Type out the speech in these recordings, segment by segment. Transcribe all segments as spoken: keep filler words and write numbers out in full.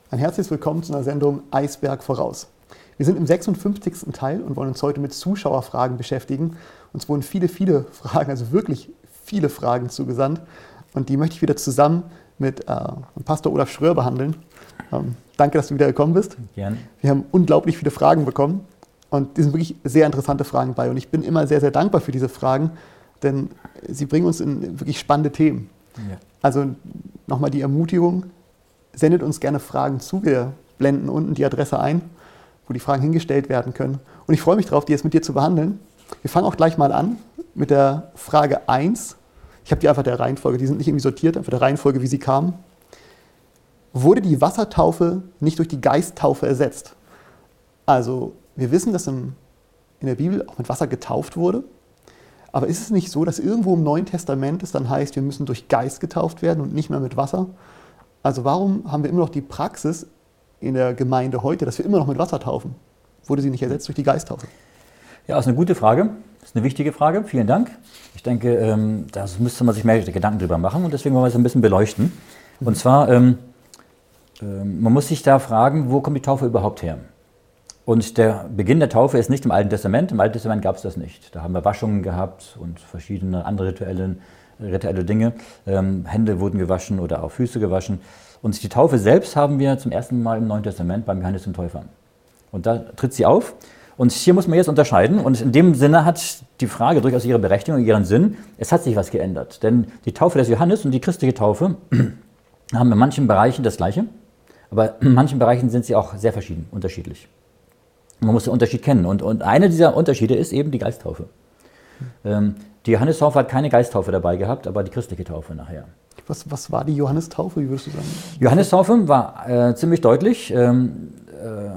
Ein herzliches Willkommen zu einer Sendung Eisberg voraus. Wir sind im sechsundfünfzigsten Teil und wollen uns heute mit Zuschauerfragen beschäftigen. Uns wurden viele, viele Fragen, also wirklich viele Fragen zugesandt. Und die möchte ich wieder zusammen mit äh, Pastor Olaf Schröer behandeln. Ähm, danke, dass du wieder gekommen bist. Gerne. Wir haben unglaublich viele Fragen bekommen und die sind wirklich sehr interessante Fragen bei. Und ich bin immer sehr, sehr dankbar für diese Fragen, denn sie bringen uns in wirklich spannende Themen. Ja. Also nochmal die Ermutigung, sendet uns gerne Fragen zu. Wir blenden unten die Adresse ein, wo die Fragen hingestellt werden können. Und ich freue mich darauf, die jetzt mit dir zu behandeln. Wir fangen auch gleich mal an mit der Frage eins. Ich habe die einfach der Reihenfolge, die sind nicht irgendwie sortiert, einfach der Reihenfolge, wie sie kamen. Wurde die Wassertaufe nicht durch die Geisttaufe ersetzt? Also wir wissen, dass im, in der Bibel auch mit Wasser getauft wurde. Aber ist es nicht so, dass irgendwo im Neuen Testament es dann heißt, wir müssen durch Geist getauft werden und nicht mehr mit Wasser? Also warum haben wir immer noch die Praxis in der Gemeinde heute, dass wir immer noch mit Wasser taufen? Wurde sie nicht ersetzt durch die Geisttaufe? Ja, das ist eine gute Frage. Das ist eine wichtige Frage. Vielen Dank. Ich denke, ähm, da müsste man sich mehr Gedanken drüber machen und deswegen wollen wir es ein bisschen beleuchten. Und zwar, ähm, ähm, man muss sich da fragen, wo kommt die Taufe überhaupt her? Und der Beginn der Taufe ist nicht im Alten Testament. Im Alten Testament gab es das nicht. Da haben wir Waschungen gehabt und verschiedene andere rituelle, rituelle Dinge. Ähm, Hände wurden gewaschen oder auch Füße gewaschen. Und die Taufe selbst haben wir zum ersten Mal im Neuen Testament beim Johannes dem Täufer. Und da tritt sie auf. Und hier muss man jetzt unterscheiden. Und in dem Sinne hat die Frage durchaus ihre Berechtigung, ihren Sinn. Es hat sich was geändert. Denn die Taufe des Johannes und die christliche Taufe haben in manchen Bereichen das Gleiche. Aber in manchen Bereichen sind sie auch sehr verschieden, unterschiedlich. Man muss den Unterschied kennen. Und, und einer dieser Unterschiede ist eben die Geisttaufe. Ähm, die Johannestaufe hat keine Geisttaufe dabei gehabt, aber die christliche Taufe nachher. Was, was war die Johannestaufe, wie würdest du sagen? Johannestaufe war äh, ziemlich deutlich, ähm, äh,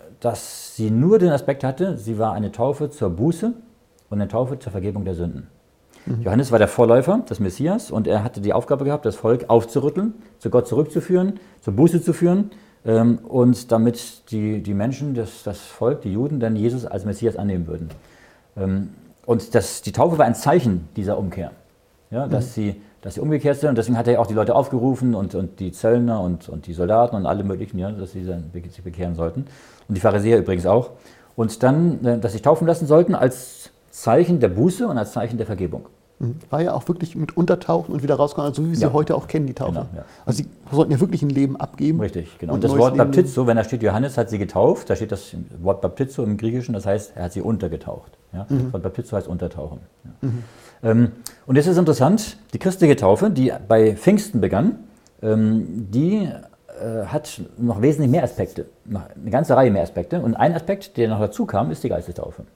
dass sie nur den Aspekt hatte, sie war eine Taufe zur Buße und eine Taufe zur Vergebung der Sünden. Mhm. Johannes war der Vorläufer des Messias und er hatte die Aufgabe gehabt, das Volk aufzurütteln, zu Gott zurückzuführen, zur Buße zu führen ähm, und damit die, die Menschen, das, das Volk, die Juden, dann Jesus als Messias annehmen würden. Ähm, und das, die Taufe war ein Zeichen dieser Umkehr, ja, dass, mhm. sie, dass sie umgekehrt sind und deswegen hat er auch die Leute aufgerufen und, und die Zöllner und, und die Soldaten und alle möglichen, ja, dass sie dann sich bekehren sollten. Und die Pharisäer übrigens auch. Und dann, dass sich taufen lassen sollten als Zeichen der Buße und als Zeichen der Vergebung. War ja auch wirklich mit Untertauchen und wieder rauskommen, also so wie wir sie ja. heute auch kennen, die Taufe. Genau, ja. Also sie sollten ja wirklich ein Leben abgeben. Richtig, genau. Und, und das Wort Leben Baptizo, wenn da steht, Johannes hat sie getauft, da steht das Wort Baptizo im Griechischen, das heißt, er hat sie untergetaucht. Ja? Mhm. Das Wort Baptizo heißt untertauchen. Ja. Mhm. Ähm, und jetzt ist interessant, die christliche Taufe, die bei Pfingsten begann, ähm, die äh, hat noch wesentlich mehr Aspekte, noch eine ganze Reihe mehr Aspekte. Und ein Aspekt, der noch dazu kam, ist die Geistestaufe.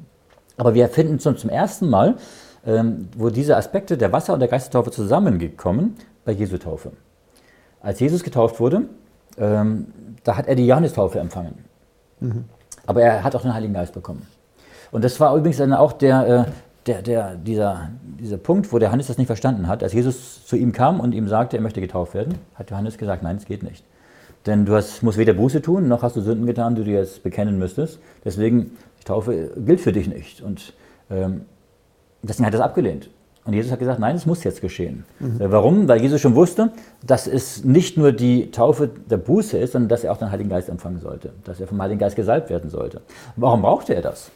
Aber wir finden zum, zum ersten Mal, ähm, wo diese Aspekte der Wasser- und der Geistestaufe zusammengekommen, bei Jesu Taufe. Als Jesus getauft wurde, ähm, da hat er die Johannestaufe empfangen. Mhm. Aber er hat auch den Heiligen Geist bekommen. Und das war übrigens dann auch der, äh, der, der, dieser, dieser Punkt, wo der Johannes das nicht verstanden hat. Als Jesus zu ihm kam und ihm sagte, er möchte getauft werden, hat Johannes gesagt, nein, es geht nicht. Denn du hast, musst weder Buße tun, noch hast du Sünden getan, die du jetzt bekennen müsstest. Deswegen, die Taufe gilt für dich nicht. Und ähm, deswegen hat er es abgelehnt. Und Jesus hat gesagt, nein, es muss jetzt geschehen. Mhm. Warum? Weil Jesus schon wusste, dass es nicht nur die Taufe der Buße ist, sondern dass er auch den Heiligen Geist empfangen sollte. Dass er vom Heiligen Geist gesalbt werden sollte. Warum brauchte er das?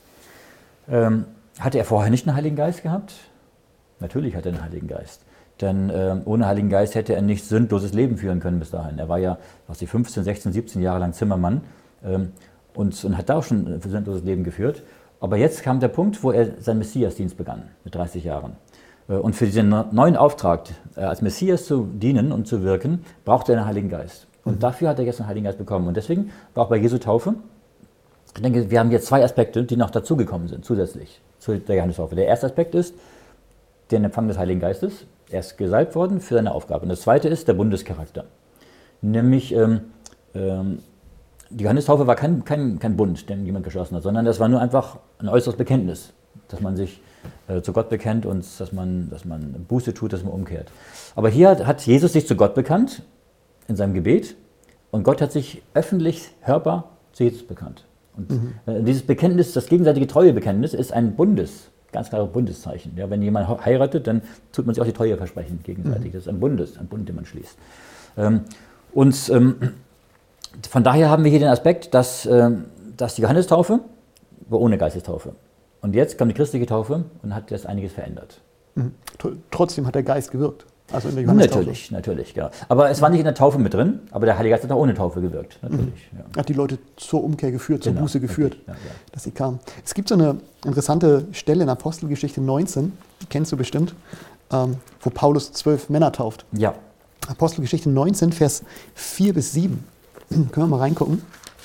Ähm, hatte er vorher nicht einen Heiligen Geist gehabt? Natürlich hat er einen Heiligen Geist. Denn ähm, ohne Heiligen Geist hätte er nicht sündloses Leben führen können bis dahin. Er war ja was die fünfzehn, sechzehn, siebzehn Jahre lang Zimmermann ähm, und, und hat da auch schon ein sündloses Leben geführt. Aber jetzt kam der Punkt, wo er seinen Messiasdienst begann, mit dreißig Jahren. Und für diesen neuen Auftrag, als Messias zu dienen und zu wirken, brauchte er einen Heiligen Geist. Und mhm. dafür hat er jetzt einen Heiligen Geist bekommen. Und deswegen war auch bei Jesu Taufe, ich denke, wir haben hier zwei Aspekte, die noch dazugekommen sind, zusätzlich zu der Johannestaufe. Der erste Aspekt ist der Empfang des Heiligen Geistes. Er ist gesalbt worden für seine Aufgabe. Und das zweite ist der Bundescharakter. Nämlich, ähm, ähm, die Johannestaufe war kein, kein, kein Bund, den jemand geschlossen hat, sondern das war nur einfach ein äußeres Bekenntnis, dass man sich äh, zu Gott bekennt und dass man, dass man Buße tut, dass man umkehrt. Aber hier hat, hat Jesus sich zu Gott bekannt, in seinem Gebet, und Gott hat sich öffentlich hörbar zu Jesus bekannt. Und mhm. äh, dieses Bekenntnis, das gegenseitige Treuebekenntnis, ist ein Bundes, ganz klares Bundeszeichen. Ja, wenn jemand heiratet, dann tut man sich auch die Treue versprechen gegenseitig. Mhm. Das ist ein Bundes, ein Bund, den man schließt. Ähm, und ähm, von daher haben wir hier den Aspekt, dass, äh, dass die Johannestaufe war ohne Geistestaufe. Und jetzt kam die christliche Taufe und hat das einiges verändert. Mhm. Trotzdem hat der Geist gewirkt. Also in der Johannestaufe. Natürlich, natürlich, ja. Aber es war nicht in der Taufe mit drin, aber der Heilige Geist hat auch ohne Taufe gewirkt. Natürlich. Mhm. Ja. Hat die Leute zur Umkehr geführt, zur Genau, Buße geführt, ja, ja. dass sie kamen. Es gibt so eine interessante Stelle in Apostelgeschichte neunzehn, die kennst du bestimmt, ähm, wo Paulus zwölf Männer tauft. Ja. Apostelgeschichte neunzehn, Vers vier bis sieben. Können wir mal reingucken.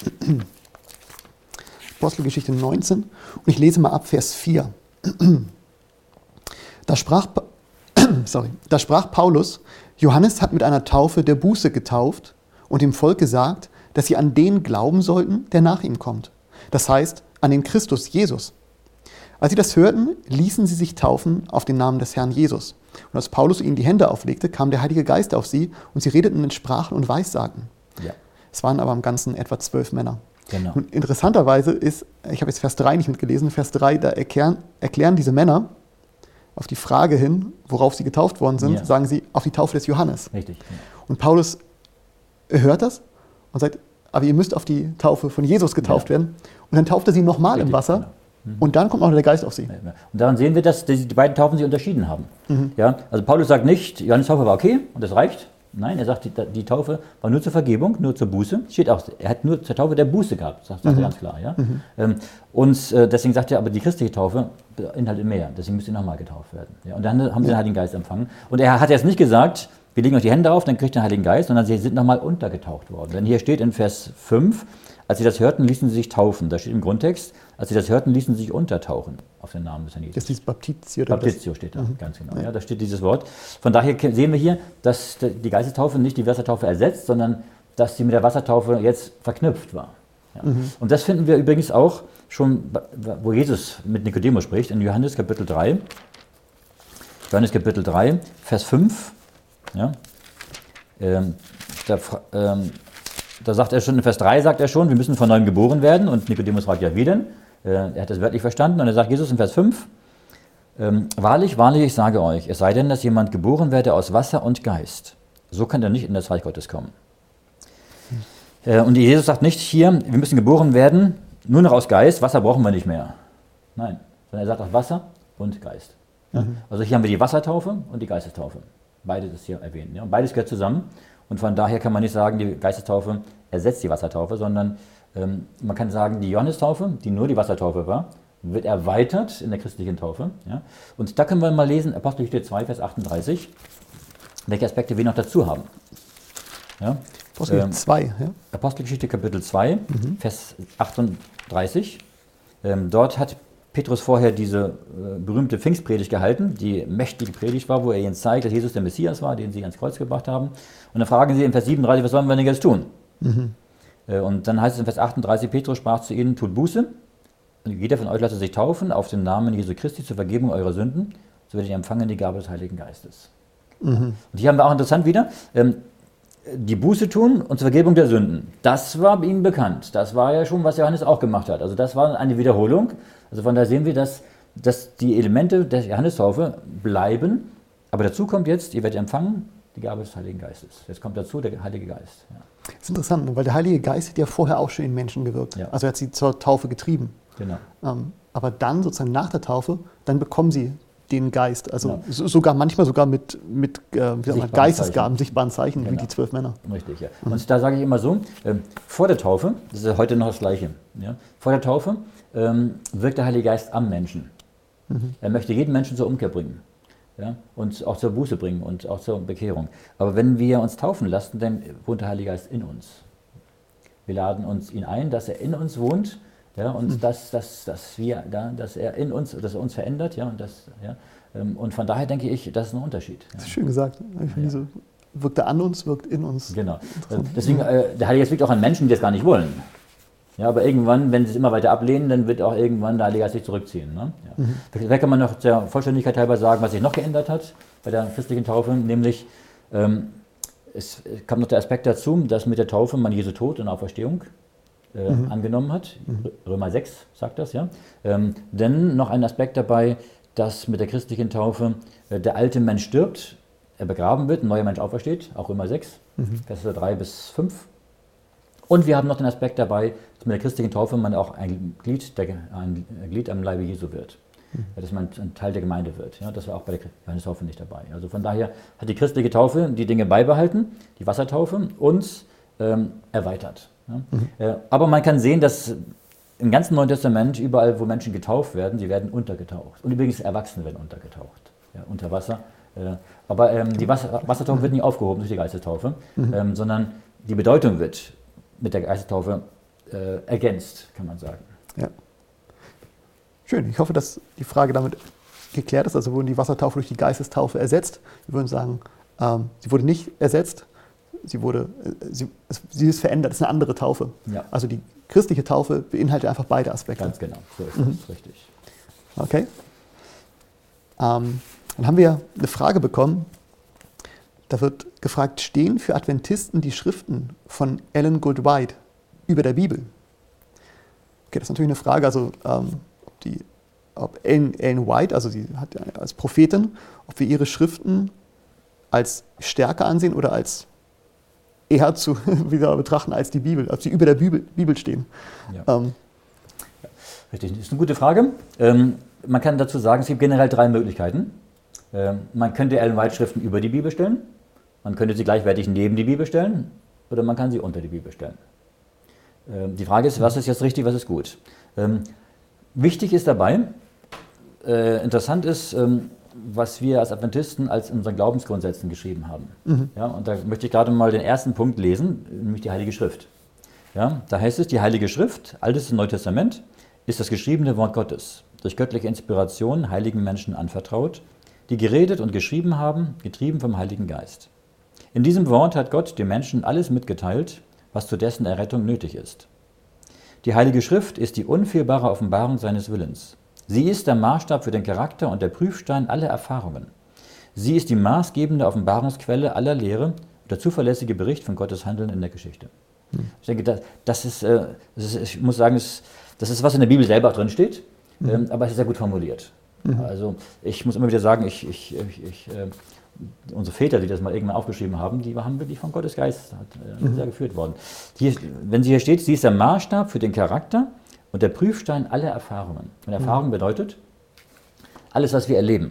Apostelgeschichte neunzehn und ich lese mal ab Vers vier. Da sprach, sorry, da sprach Paulus, Johannes hat mit einer Taufe der Buße getauft und dem Volk gesagt, dass sie an den glauben sollten, der nach ihm kommt. Das heißt, an den Christus Jesus. Als sie das hörten, ließen sie sich taufen auf den Namen des Herrn Jesus. Und als Paulus ihnen die Hände auflegte, kam der Heilige Geist auf sie und sie redeten in Sprachen und Weissagten. Ja. Es waren aber im Ganzen etwa zwölf Männer. Genau. Und interessanterweise ist, ich habe jetzt Vers drei nicht mitgelesen, Vers drei, da erklären, erklären diese Männer auf die Frage hin, worauf sie getauft worden sind, Ja. sagen sie auf die Taufe des Johannes. Richtig. Ja. Und Paulus hört das und sagt, aber ihr müsst auf die Taufe von Jesus getauft Ja. werden. Und dann tauft er sie nochmal im Richtig, Wasser. genau. Mhm. Und dann kommt noch der Geist auf sie. Und daran sehen wir, dass die die beiden Taufen sich unterschieden haben. Mhm. Ja, also Paulus sagt nicht, Johannes Taufe war okay und das reicht. Nein, er sagt, die, die Taufe war nur zur Vergebung, nur zur Buße. Steht auch, er hat nur zur Taufe der Buße gehabt, sagt, sagt Mhm. er ganz klar. Ja? Mhm. Ähm, und äh, deswegen sagt er, aber die christliche Taufe beinhaltet mehr. Deswegen müsst ihr nochmal getauft werden. Ja? Und dann haben sie den Heiligen Geist empfangen. Und er hat jetzt nicht gesagt, wir legen euch die Hände auf, dann kriegt ihr den Heiligen Geist, sondern sie sind nochmal untergetaucht worden. Denn hier steht in Vers fünf, als sie das hörten, ließen sie sich taufen. Da steht im Grundtext, als sie das hörten, ließen sie sich untertauchen auf den Namen des Herrn Jesus. Das ist dieses Baptizio. oder Baptizio steht da, Mhm. ganz genau. Ja, da steht dieses Wort. Von daher ke- sehen wir hier, dass die Geistestaufe nicht die Wassertaufe ersetzt, sondern dass sie mit der Wassertaufe jetzt verknüpft war. Ja. Mhm. Und das finden wir übrigens auch schon, wo Jesus mit Nikodemus spricht, in Johannes Kapitel drei. Johannes Kapitel drei, Vers fünf. Ja. Ähm, da, fra- ähm, da sagt er schon, in Vers drei sagt er schon, wir müssen von neuem geboren werden. Und Nikodemus fragt ja, wie denn? Äh, er hat das wörtlich verstanden. Und er sagt Jesus in Vers fünf, ähm, wahrlich, wahrlich, ich sage euch, es sei denn, dass jemand geboren werde aus Wasser und Geist. So kann er nicht in das Reich Gottes kommen. Äh, und Jesus sagt nicht hier, wir müssen geboren werden, nur noch aus Geist, Wasser brauchen wir nicht mehr. Nein, sondern er sagt aus Wasser und Geist. Ja? Mhm. Also hier haben wir die Wassertaufe und die Geistestaufe. Beides ist hier erwähnt. Ja? Und beides gehört zusammen. Und von daher kann man nicht sagen, die Geistestaufe ersetzt die Wassertaufe, sondern ähm, man kann sagen, die Johannestaufe, die nur die Wassertaufe war, wird erweitert in der christlichen Taufe. Ja? Und da können wir mal lesen, Apostelgeschichte zwei, Vers achtunddreißig, welche Aspekte wir noch dazu haben. Ja? Apostelgeschichte Ähm, zwei, ja? Apostelgeschichte Kapitel zwei, Mhm. Vers achtunddreißig. Ähm, dort hat Petrus vorher diese äh, berühmte Pfingstpredigt gehalten, die mächtige Predigt war, wo er ihnen zeigt, dass Jesus der Messias war, den sie ans Kreuz gebracht haben. Und dann fragen sie in Vers siebenunddreißig, was sollen wir denn jetzt tun? Mhm. Äh, und dann heißt es in Vers achtunddreißig, Petrus sprach zu ihnen, tut Buße, und jeder von euch lasse sich taufen auf den Namen Jesu Christi zur Vergebung eurer Sünden, so werdet ihr empfangen die Gabe des Heiligen Geistes. Mhm. Und hier haben wir auch interessant wieder, ähm, die Buße tun und zur Vergebung der Sünden. Das war ihnen bekannt. Das war ja schon, was Johannes auch gemacht hat. Also das war eine Wiederholung. Also von daher sehen wir, dass, dass die Elemente der Johannestaufe bleiben. Aber dazu kommt jetzt, ihr werdet empfangen, die Gabe des Heiligen Geistes. Jetzt kommt dazu der Heilige Geist. Ja. Das ist interessant, weil der Heilige Geist hat ja vorher auch schon in Menschen gewirkt. Ja. Also er hat sie zur Taufe getrieben. Genau. Ähm, aber dann sozusagen nach der Taufe, dann bekommen sie den Geist. Also Ja. so, sogar manchmal sogar mit, mit äh, wie sagt man, Sichtbaren Geistesgaben, Zeichen. sichtbaren Zeichen, wie Genau. die zwölf Männer. Richtig, ja. Und da sage ich immer so, ähm, vor der Taufe, das ist ja heute noch das Gleiche, ja, vor der Taufe ähm, wirkt der Heilige Geist am Menschen. Mhm. Er möchte jeden Menschen zur Umkehr bringen, ja, und auch zur Buße bringen und auch zur Bekehrung. Aber wenn wir uns taufen lassen, dann wohnt der Heilige Geist in uns. Wir laden uns ihn ein, dass er in uns wohnt, ja, und Mhm. dass, dass, dass, wir, da, dass er in uns, dass er uns verändert, ja, und das, ja, ähm, und von daher denke ich, das ist ein Unterschied. Das Ja. ist schön gesagt. Ich finde Ja. so, wirkt er an uns, wirkt in uns. Genau. Interessant. Deswegen, äh, der Heilige Geist liegt auch an Menschen, die das gar nicht wollen. Ja, aber irgendwann, wenn sie es immer weiter ablehnen, dann wird auch irgendwann der Heilige Geist sich zurückziehen. Ne? Ja. Mhm. Vielleicht kann man noch der Vollständigkeit halber sagen, was sich noch geändert hat bei der christlichen Taufe, nämlich ähm, es kam noch der Aspekt dazu, dass mit der Taufe man Jesu Tod und Auferstehung äh, Mhm. angenommen hat. Römer sechs sagt das, ja. Ähm, denn noch ein Aspekt dabei, dass mit der christlichen Taufe äh, der alte Mensch stirbt, er begraben wird, ein neuer Mensch aufersteht, auch Römer sechs, Mhm. Verse drei bis fünf. Und wir haben noch den Aspekt dabei, dass mit der christlichen Taufe man auch ein Glied, der, ein Glied am Leibe Jesu wird. Mhm. Ja, dass man ein Teil der Gemeinde wird. Ja, das war auch bei der Johannestaufe nicht dabei. Also von daher hat die christliche Taufe die Dinge beibehalten, die Wassertaufe, und ähm, erweitert. Ja. Mhm. Äh, aber man kann sehen, dass im ganzen Neuen Testament, überall wo Menschen getauft werden, sie werden untergetaucht. Und übrigens Erwachsene werden untergetaucht, ja, unter Wasser. Äh, aber ähm, die Wasser, Wassertaufe wird nicht aufgehoben durch die Geistestaufe, mhm. ähm, sondern die Bedeutung wird mit der Geistestaufe äh, ergänzt, kann man sagen. Ja. Schön, ich hoffe, dass die Frage damit geklärt ist. Also wurden die Wassertaufe durch die Geistestaufe ersetzt? Wir würden sagen, ähm, sie wurde nicht ersetzt, sie, wurde, äh, sie, sie ist verändert, es ist eine andere Taufe. Ja. Also die christliche Taufe beinhaltet einfach beide Aspekte. Ganz genau, so ist mhm. das, richtig. Okay. Ähm, dann haben wir eine Frage bekommen, da wird gefragt, stehen für Adventisten die Schriften von Ellen G. White über der Bibel? Okay, das ist natürlich eine Frage, also ähm, ob, die, ob Ellen, Ellen White, also sie hat ja als Prophetin, ob wir ihre Schriften als stärker ansehen oder als eher zu wieder betrachten als die Bibel, ob sie über der Bibel, Bibel stehen. Ja. Ähm, ja, richtig, das ist eine gute Frage. Ähm, man kann dazu sagen, es gibt generell drei Möglichkeiten. Ähm, man könnte Ellen White Schriften über die Bibel stellen, man könnte sie gleichwertig neben die Bibel stellen oder man kann sie unter die Bibel stellen. Ähm, die Frage ist, was ist jetzt richtig, was ist gut? Ähm, wichtig ist dabei, äh, interessant ist, ähm, was wir als Adventisten als in unseren Glaubensgrundsätzen geschrieben haben. Mhm. Ja, und da möchte ich gerade mal den ersten Punkt lesen, nämlich die Heilige Schrift. Ja, da heißt es, die Heilige Schrift, Altes und Neues Testament, ist das geschriebene Wort Gottes, durch göttliche Inspiration heiligen Menschen anvertraut, die geredet und geschrieben haben, getrieben vom Heiligen Geist. In diesem Wort hat Gott dem Menschen alles mitgeteilt, was zu dessen Errettung nötig ist. Die Heilige Schrift ist die unfehlbare Offenbarung seines Willens. Sie ist der Maßstab für den Charakter und der Prüfstein aller Erfahrungen. Sie ist die maßgebende Offenbarungsquelle aller Lehre und der zuverlässige Bericht von Gottes Handeln in der Geschichte. Hm. Ich denke, das, das, ist, das ist, ich muss sagen, das ist, was in der Bibel selber drin steht, hm. aber es ist sehr gut formuliert. Hm. Also ich muss immer wieder sagen, ich, ich, ich, ich, unsere Väter, die das mal irgendwann aufgeschrieben haben, die waren wirklich von Gottes Geist hm. sehr geführt worden. Hier, wenn sie hier steht, sie ist der Maßstab für den Charakter und der Prüfstein aller Erfahrungen. Und Erfahrung bedeutet, alles, was wir erleben,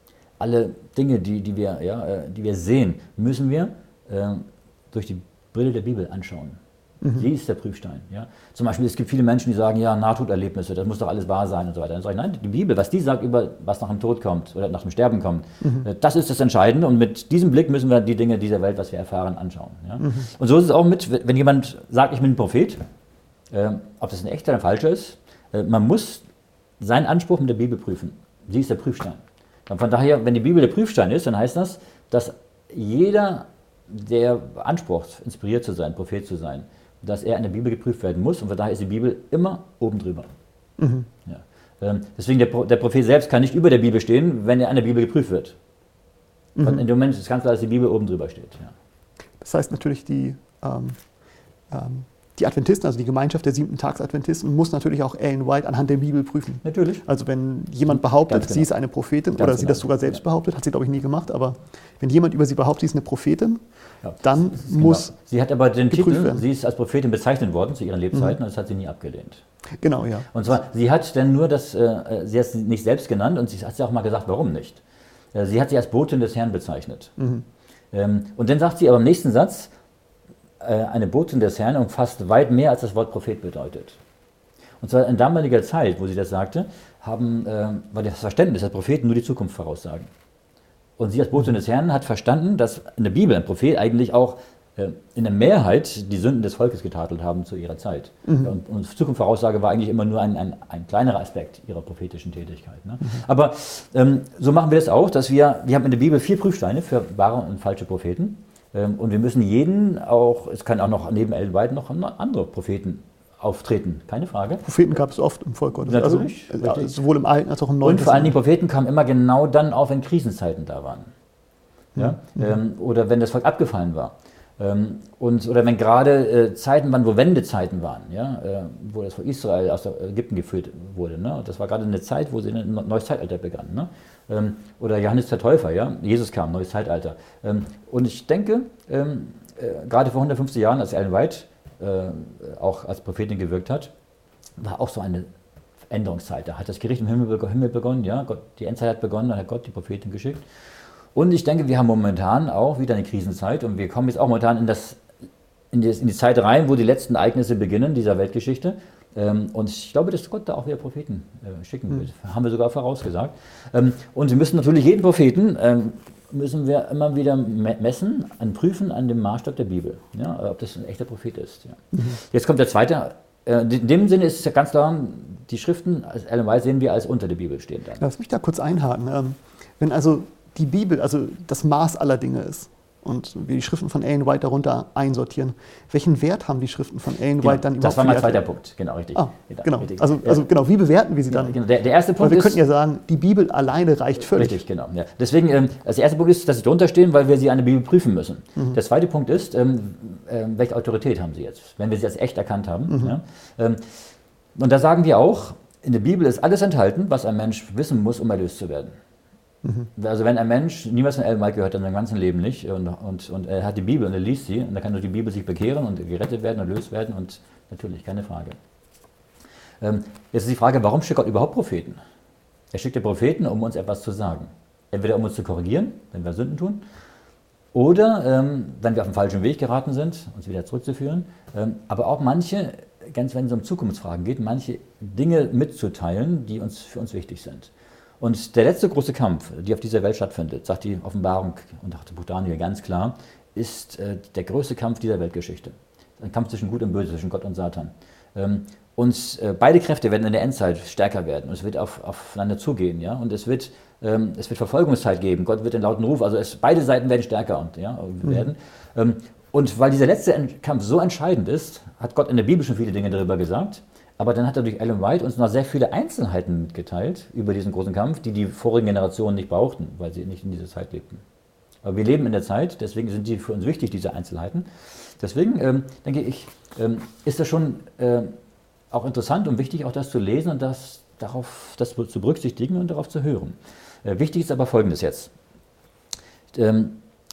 alle Dinge, die, die, wir, ja, die wir sehen, müssen wir äh, durch die Brille der Bibel anschauen. Mhm. Sie ist der Prüfstein. Ja. Zum Beispiel, es gibt viele Menschen, die sagen, ja, Nahtoderlebnisse, das muss doch alles wahr sein und so weiter. Dann sage ich, nein, die Bibel, was die sagt über was nach dem Tod kommt oder nach dem Sterben kommt, mhm. das ist das Entscheidende. Und mit diesem Blick müssen wir die Dinge dieser Welt, was wir erfahren, anschauen. Ja. Mhm. Und so ist es auch mit, wenn jemand sagt, ich bin ein Prophet, äh, ob das ein echter oder ein falscher ist, äh, man muss seinen Anspruch mit der Bibel prüfen. Sie ist der Prüfstein. Und von daher, wenn die Bibel der Prüfstein ist, dann heißt das, dass jeder, der beansprucht, inspiriert zu sein, Prophet zu sein, dass er in der Bibel geprüft werden muss. Und von daher ist die Bibel immer oben drüber. Mhm. Ja. Ähm, deswegen, der, Pro, der Prophet selbst kann nicht über der Bibel stehen, wenn er an der Bibel geprüft wird. Mhm. Und in dem Moment ist es ganz klar, dass die Bibel oben drüber steht. Ja. Das heißt natürlich, die, ähm, ähm, die Adventisten, also die Gemeinschaft der siebten Tags-Adventisten, muss natürlich auch Ellen White anhand der Bibel prüfen. Natürlich. Also wenn jemand behauptet, genau. sie ist eine Prophetin, ganz oder genau. sie das sogar selbst ja. behauptet, hat sie glaube ich nie gemacht, aber wenn jemand über sie behauptet, sie ist eine Prophetin, ja. dann genau. muss sie hat aber den Titel, werden. Sie ist als Prophetin bezeichnet worden zu ihren Lebzeiten, mhm. und das hat sie nie abgelehnt. Genau, ja. Und zwar, sie hat dann nur das, äh, sie hat es nicht selbst genannt und sie hat ja auch mal gesagt, warum nicht. Äh, sie hat sie als Botin des Herrn bezeichnet. Mhm. Ähm, und dann sagt sie aber im nächsten Satz, eine Botin des Herrn umfasst weit mehr, als das Wort Prophet bedeutet. Und zwar in damaliger Zeit, wo sie das sagte, haben, äh, war das Verständnis, dass Propheten nur die Zukunft voraussagen. Und sie als Botin des Herrn hat verstanden, dass in der Bibel ein Prophet eigentlich auch äh, in der Mehrheit die Sünden des Volkes getatelt haben zu ihrer Zeit. Mhm. Und, und Zukunftsvoraussage war eigentlich immer nur ein, ein, ein kleinerer Aspekt ihrer prophetischen Tätigkeit. Ne? Mhm. Aber ähm, so machen wir das auch, dass wir, wir haben in der Bibel vier Prüfsteine für wahre und falsche Propheten. Und wir müssen jeden auch, es kann auch noch neben Ellen White noch andere Propheten auftreten, keine Frage. Propheten gab es oft im Volk Gottes. Natürlich. Also, ja, sowohl im Alten als auch im Neuen. Und vor allen Dingen Propheten kamen immer genau dann auf, wenn Krisenzeiten da waren. Ja? Mhm. Ähm, oder wenn das Volk abgefallen war. Ähm, und, oder wenn gerade äh, Zeiten waren, wo Wendezeiten waren, ja? äh, wo das Volk Israel aus Ägypten geführt wurde. Ne? Und das war gerade eine Zeit, wo sie ein neues Zeitalter begann. Ne? Ähm, oder Johannes der Täufer, ja? Jesus kam, neues Zeitalter. Ähm, und ich denke, ähm, äh, gerade vor hundertfünfzig Jahren, als Ellen White äh, auch als Prophetin gewirkt hat, war auch so eine Änderungszeit. Da hat das Gericht im Himmel, Himmel begonnen, ja, Gott, die Endzeit hat begonnen, dann hat Gott die Prophetin geschickt. Und ich denke, wir haben momentan auch wieder eine Krisenzeit und wir kommen jetzt auch momentan in, das, in, die, in die Zeit rein, wo die letzten Ereignisse beginnen dieser Weltgeschichte. Ähm, und ich glaube, dass Gott da auch wieder Propheten äh, schicken wird. Mhm. Haben wir sogar vorausgesagt. Ähm, und wir müssen natürlich jeden Propheten, ähm, müssen wir immer wieder messen, an prüfen an dem Maßstab der Bibel, ja, ob das ein echter Prophet ist. Ja. Mhm. Jetzt kommt der zweite. In dem Sinne ist es ja ganz klar, die Schriften als Ellen White sehen wir als unter der Bibel stehen. Dann. Lass mich da kurz einhaken. Wenn also die Bibel, also das Maß aller Dinge ist und wir die Schriften von Ellen White darunter einsortieren, welchen Wert haben die Schriften von Ellen White genau, dann überhaupt? Das war mein zweiter Punkt, genau, richtig. Ah, genau. Richtig. Also, also genau, wie bewerten wir sie dann? Genau, der, der erste Punkt weil wir ist, könnten ja sagen, die Bibel alleine reicht völlig. Richtig, genau. Ja. Deswegen, ähm, als der erste Punkt ist, dass sie drunter stehen, weil wir sie an der Bibel prüfen müssen. Mhm. Der zweite Punkt ist, ähm, äh, welche Autorität haben sie jetzt, wenn wir sie als echt erkannt haben. Mhm. Ja? Ähm, und da sagen wir auch, in der Bibel ist alles enthalten, was ein Mensch wissen muss, um erlöst zu werden. Mhm. Also wenn ein Mensch niemals von Ellen White gehört hat in seinem ganzen Leben nicht und, und, und er hat die Bibel und er liest sie und dann kann durch die Bibel sich bekehren und gerettet werden und erlöst werden und natürlich, keine Frage. Ähm, jetzt ist die Frage, warum schickt Gott überhaupt Propheten? Er schickt die Propheten, um uns etwas zu sagen. Entweder um uns zu korrigieren, wenn wir Sünden tun, oder ähm, wenn wir auf den falschen Weg geraten sind, uns wieder zurückzuführen, ähm, aber auch manche, ganz wenn es um Zukunftsfragen geht, manche Dinge mitzuteilen, die uns, für uns wichtig sind. Und der letzte große Kampf, der auf dieser Welt stattfindet, sagt die Offenbarung und auch das Buch Daniel ganz klar, ist äh, der größte Kampf dieser Weltgeschichte. Ein Kampf zwischen Gut und Böse, zwischen Gott und Satan. Ähm, und äh, beide Kräfte werden in der Endzeit stärker werden und es wird auf, aufeinander zugehen. Ja? Und es wird, ähm, es wird Verfolgungszeit geben, Gott wird den lauten Ruf, also es, beide Seiten werden stärker und, ja, werden. Mhm. Ähm, und weil dieser letzte Kampf so entscheidend ist, hat Gott in der Bibel schon viele Dinge darüber gesagt. Aber dann hat er durch Ellen White uns noch sehr viele Einzelheiten mitgeteilt über diesen großen Kampf, die die vorigen Generationen nicht brauchten, weil sie nicht in dieser Zeit lebten. Aber wir leben in der Zeit, deswegen sind die für uns wichtig, diese Einzelheiten. Deswegen ähm, denke ich, ähm, ist das schon äh, auch interessant und wichtig, auch das zu lesen und das, darauf, das zu berücksichtigen und darauf zu hören. Äh, wichtig ist aber Folgendes jetzt. Ähm,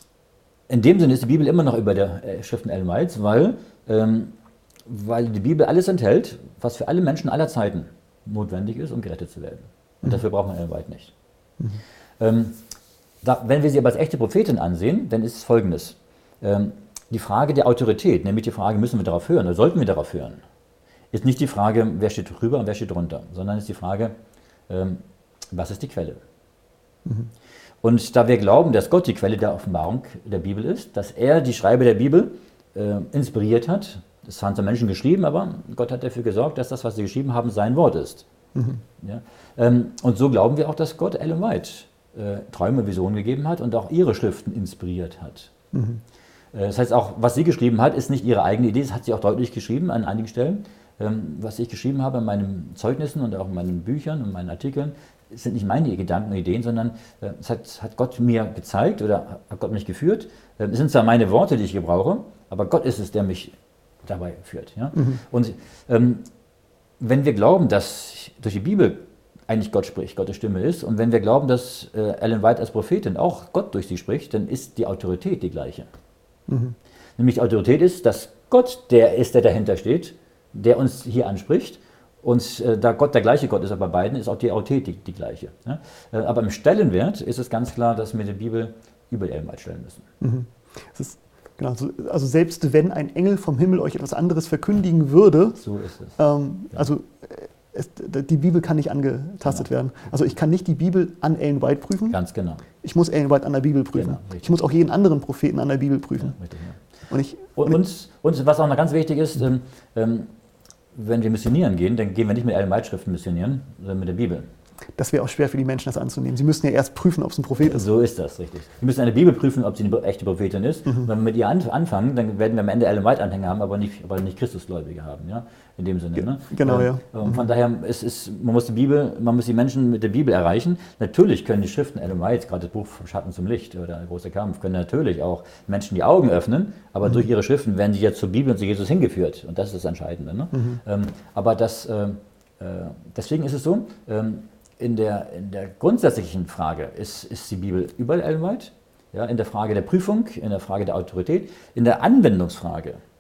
in dem Sinne ist die Bibel immer noch über der äh, Schriften Ellen Whites, weil... Ähm, weil die Bibel alles enthält, was für alle Menschen aller Zeiten notwendig ist, um gerettet zu werden. Und mhm. dafür braucht man Ellen White nicht. Mhm. Ähm, da, wenn wir sie aber als echte Prophetin ansehen, dann ist es Folgendes. Ähm, die Frage der Autorität, nämlich die Frage, müssen wir darauf hören oder sollten wir darauf hören, ist nicht die Frage, wer steht drüber und wer steht drunter, sondern ist die Frage, ähm, was ist die Quelle? Mhm. Und da wir glauben, dass Gott die Quelle der Offenbarung der Bibel ist, dass er die Schreiber der Bibel äh, inspiriert hat, das waren zwar Menschen geschrieben, aber Gott hat dafür gesorgt, dass das, was sie geschrieben haben, sein Wort ist. Mhm. Ja? Ähm, und so glauben wir auch, dass Gott Ellen White äh, Träume, Visionen gegeben hat und auch ihre Schriften inspiriert hat. Mhm. Äh, das heißt, auch was sie geschrieben hat, ist nicht ihre eigene Idee, das hat sie auch deutlich geschrieben an einigen Stellen. Ähm, was ich geschrieben habe in meinen Zeugnissen und auch in meinen Büchern und meinen Artikeln, sind nicht meine Gedanken und Ideen, sondern äh, es hat, hat Gott mir gezeigt oder hat Gott mich geführt. Äh, es sind zwar meine Worte, die ich gebrauche, aber Gott ist es, der mich dabei führt. Ja? Mhm. Und ähm, wenn wir glauben, dass durch die Bibel eigentlich Gott spricht, Gottes Stimme ist, und wenn wir glauben, dass äh, Ellen White als Prophetin auch Gott durch sie spricht, dann ist die Autorität die gleiche. Mhm. Nämlich die Autorität ist, dass Gott der ist, der dahinter steht, der uns hier anspricht. Und äh, da Gott der gleiche Gott ist, aber bei beiden ist auch die Autorität die, die gleiche. Ja? Äh, aber im Stellenwert ist es ganz klar, dass wir die Bibel über Ellen White stellen müssen. Mhm. Es ist Genau, also selbst wenn ein Engel vom Himmel euch etwas anderes verkündigen würde, so ist es. Ähm, ja. Also es, die Bibel kann nicht angetastet genau. werden. Also ich kann nicht die Bibel an Ellen White prüfen. Ganz genau. Ich muss Ellen White an der Bibel prüfen. Genau, ich muss auch jeden anderen Propheten an der Bibel prüfen. Ja, richtig, ja. Und, ich, und, und, ich, und was auch noch ganz wichtig ist, ähm, ähm, wenn wir missionieren gehen, dann gehen wir nicht mit Ellen White Schriften missionieren, sondern mit der Bibel. Das wäre auch schwer für die Menschen, das anzunehmen. Sie müssen ja erst prüfen, ob es ein Prophet ist. So ist das, richtig. Wir müssen eine Bibel prüfen, ob sie eine echte Prophetin ist. Mhm. Wenn wir mit ihr anfangen, dann werden wir am Ende Ellen White-Anhänger haben, aber nicht, aber nicht Christusgläubige haben, ja? In dem Sinne. Ne? Genau, ähm, ja. Und von daher, es ist, man muss die Bibel, man muss die Menschen mit der Bibel erreichen. Natürlich können die Schriften Ellen White, gerade das Buch Vom Schatten zum Licht oder Der große Kampf, können natürlich auch Menschen die Augen öffnen, aber mhm. durch ihre Schriften werden sie jetzt zur Bibel und zu Jesus hingeführt. Und das ist das Entscheidende. Ne? Mhm. Ähm, aber das, äh, deswegen ist es so, ähm, In der, in der grundsätzlichen Frage ist, ist die Bibel über Ellen White, ja, in der Frage der Prüfung, in der Frage der Autorität, in der Anwendungsfrage,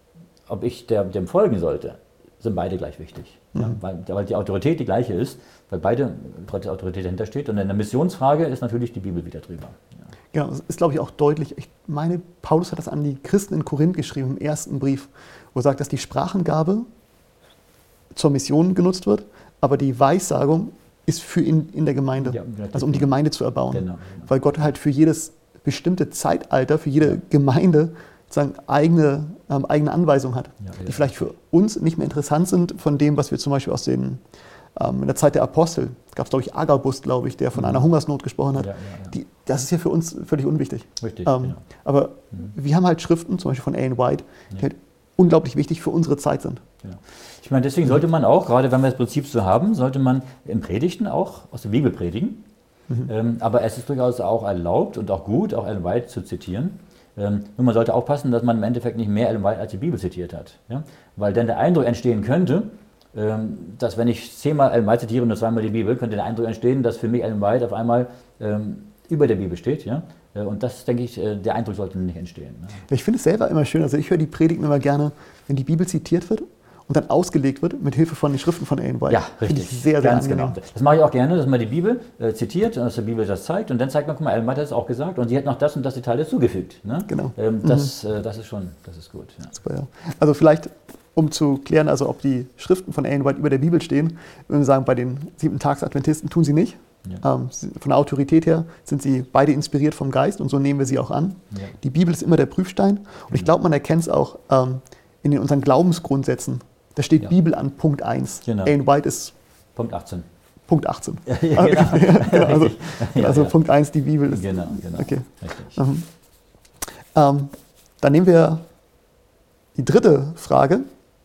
ob ich der, dem folgen sollte, sind beide gleich wichtig. Mhm. Ja, weil, weil die Autorität die gleiche ist, weil beide trotz der Autorität dahinter steht. Und in der Missionsfrage ist natürlich die Bibel wieder drüber. Ja. Genau, das ist, glaube ich, auch deutlich. Ich meine, Paulus hat das an die Christen in Korinth geschrieben, im ersten Brief, wo er sagt, dass die Sprachengabe zur Mission genutzt wird, aber die Weissagung ist für in, in der Gemeinde, ja, also um die Gemeinde zu erbauen. Genau, genau. Weil Gott halt für jedes bestimmte Zeitalter, für jede ja. Gemeinde sozusagen eigene, ähm, eigene Anweisungen hat, ja, ja. die vielleicht für uns nicht mehr interessant sind von dem, was wir zum Beispiel aus den, ähm, in der Zeit der Apostel, gab es glaube ich Agabus, glaube ich, der von mhm. einer Hungersnot gesprochen hat. Ja, ja, ja. Die, das ist ja für uns völlig unwichtig. Richtig, ähm, genau. Aber mhm. wir haben halt Schriften, zum Beispiel von Ellen White, die ja. halt unglaublich wichtig für unsere Zeit sind. Genau. Ich meine, deswegen sollte man auch, gerade wenn wir das Prinzip so haben, sollte man im Predigten auch aus der Bibel predigen. Mhm. Ähm, aber es ist durchaus auch erlaubt und auch gut, auch Ellen White zu zitieren. Ähm, nur man sollte aufpassen, dass man im Endeffekt nicht mehr Ellen White als die Bibel zitiert hat. Ja? Weil dann der Eindruck entstehen könnte, ähm, dass wenn ich zehnmal Ellen White zitiere und nur zweimal die Bibel, könnte der Eindruck entstehen, dass für mich Ellen White auf einmal ähm, über der Bibel steht. Ja? Und das, denke ich, der Eindruck sollte nicht entstehen. Ne? Ich finde es selber immer schön, also ich höre die Predigten immer gerne, wenn die Bibel zitiert wird und dann ausgelegt wird mit Hilfe von den Schriften von Ellen White. Ja, richtig. Finde ich sehr, sehr Ganz angenehm. Genau. Das mache ich auch gerne, dass man die Bibel äh, zitiert und dass die Bibel das zeigt und dann zeigt man, guck mal, Ellen White hat es auch gesagt und sie hat noch das und das Detail dazugefügt. Ne? Genau. Ähm, das, mhm. äh, das ist schon, das ist gut. Ja. Super, ja. Also vielleicht, um zu klären, also ob die Schriften von Ellen White über der Bibel stehen, würden wir sagen, bei den Siebentags-Adventisten tun sie nicht. Ja. Ähm, von der Autorität her sind sie beide inspiriert vom Geist und so nehmen wir sie auch an. Ja. Die Bibel ist immer der Prüfstein und ich glaube, man erkennt es auch ähm, in den, unseren Glaubensgrundsätzen. Da steht ja. Bibel an Punkt eins. Genau. Ellen White ist Punkt achtzehn. Punkt achtzehn. Ja, ja, genau. genau, also ja, also ja. Punkt eins, die Bibel ist. Genau, genau. Okay. Mhm. Ähm, dann nehmen wir die dritte Frage.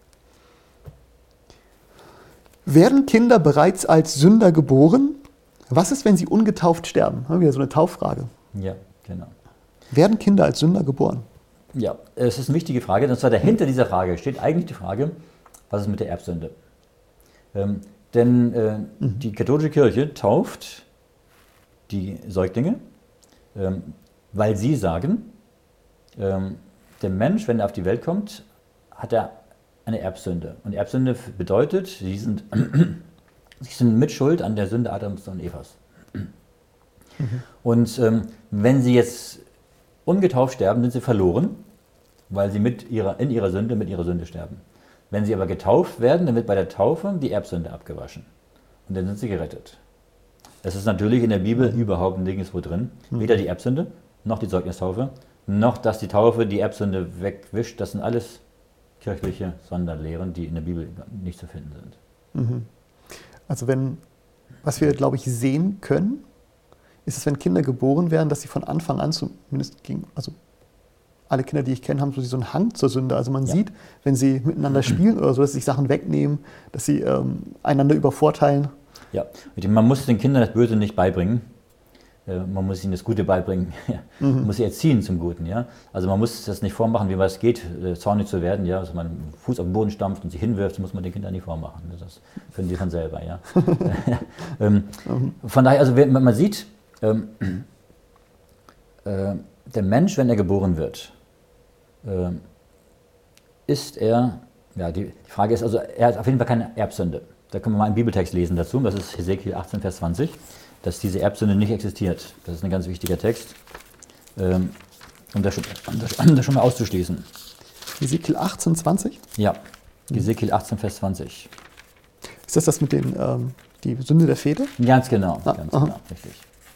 Werden Kinder bereits als Sünder geboren? Was ist, wenn sie ungetauft sterben? Wieder so eine Tauffrage. Ja, genau. Werden Kinder als Sünder geboren? Ja, es ist eine wichtige Frage. Und zwar dahinter dieser Frage steht eigentlich die Frage, was ist mit der Erbsünde? Ähm, denn äh, mhm. die katholische Kirche tauft die Säuglinge, ähm, weil sie sagen, ähm, der Mensch, wenn er auf die Welt kommt, hat er eine Erbsünde. Und Erbsünde bedeutet, sie sind, sie sind Mitschuld an der Sünde Adams und Evas. Mhm. Und ähm, wenn sie jetzt ungetauft sterben, sind sie verloren, weil sie mit ihrer, in ihrer Sünde mit ihrer Sünde sterben. Wenn sie aber getauft werden, dann wird bei der Taufe die Erbsünde abgewaschen. Und dann sind sie gerettet. Es ist natürlich in der Bibel mhm. überhaupt nirgendwo drin. Mhm. Weder die Erbsünde, noch die Zeugnistaufe, noch dass die Taufe die Erbsünde wegwischt. Das sind alles kirchliche Sonderlehren, die in der Bibel nicht zu finden sind. Mhm. Also wenn, was wir, glaube ich, sehen können, ist es, wenn Kinder geboren werden, dass sie von Anfang an, zumindest gegen, also alle Kinder, die ich kenne, haben so einen Hang zur Sünde. Also man ja. sieht, wenn sie miteinander spielen oder so, dass sie sich Sachen wegnehmen, dass sie ähm, einander übervorteilen. Ja, man muss den Kindern das Böse nicht beibringen. Man muss ihnen das Gute beibringen. Man mhm. muss sie erziehen zum Guten. Ja? Also man muss das nicht vormachen, wie es geht, zornig zu werden. Ja? Also man den Fuß auf den Boden stampft und sich hinwirft, das muss man den Kindern nicht vormachen. Das können die von selber. Ja? ähm, mhm. Von daher, also wenn man sieht, ähm, äh, der Mensch, wenn er geboren wird, äh, ist er, ja, die, die Frage ist also, er hat auf jeden Fall keine Erbsünde. Da können wir mal einen Bibeltext lesen dazu, das ist Hesekiel achtzehn, Vers zwanzig, dass diese Erbsünde nicht existiert. Das ist ein ganz wichtiger Text, ähm, um, das schon, um, das, um das schon mal auszuschließen. Hesekiel achtzehn, zwanzig? Ja, Hesekiel achtzehn, Vers zwanzig. Ist das das mit den, ähm, die Sünde der Väter? Ganz genau, ah, ganz aha. genau, richtig.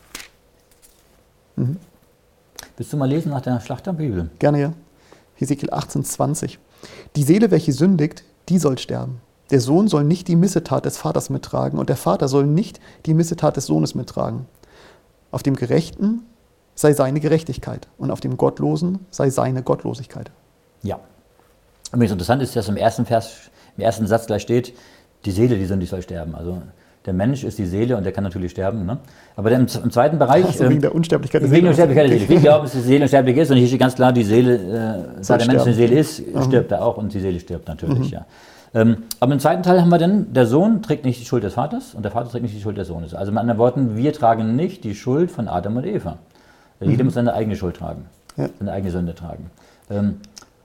Mhm. Willst du mal lesen nach der Schlachterbibel? Gerne, ja. Hesekiel achtzehn, zwanzig. Die Seele, welche sündigt, die soll sterben. Der Sohn soll nicht die Missetat des Vaters mittragen und der Vater soll nicht die Missetat des Sohnes mittragen. Auf dem Gerechten sei seine Gerechtigkeit und auf dem Gottlosen sei seine Gottlosigkeit. Ja. Übrigens interessant ist, dass im ersten Vers, im ersten Satz gleich steht, die Seele, die sündig soll sterben. Also der Mensch ist die Seele und der kann natürlich sterben. Ne? Aber im, im zweiten Bereich... Also wegen der Unsterblichkeit der Seele. Wegen der Unsterblichkeit der Seele. Viele glauben, dass die Seele unsterblich ist und hier steht ganz klar, die Seele, äh, da der Mensch eine Seele ist, stirbt er auch und die Seele stirbt natürlich. Mhm. Ja. Ähm, aber im zweiten Teil haben wir dann, der Sohn trägt nicht die Schuld des Vaters und der Vater trägt nicht die Schuld des Sohnes. Also mit anderen Worten, wir tragen nicht die Schuld von Adam und Eva. Mhm. Jeder muss seine eigene Schuld tragen, ja. seine eigene Sünde tragen. Ähm,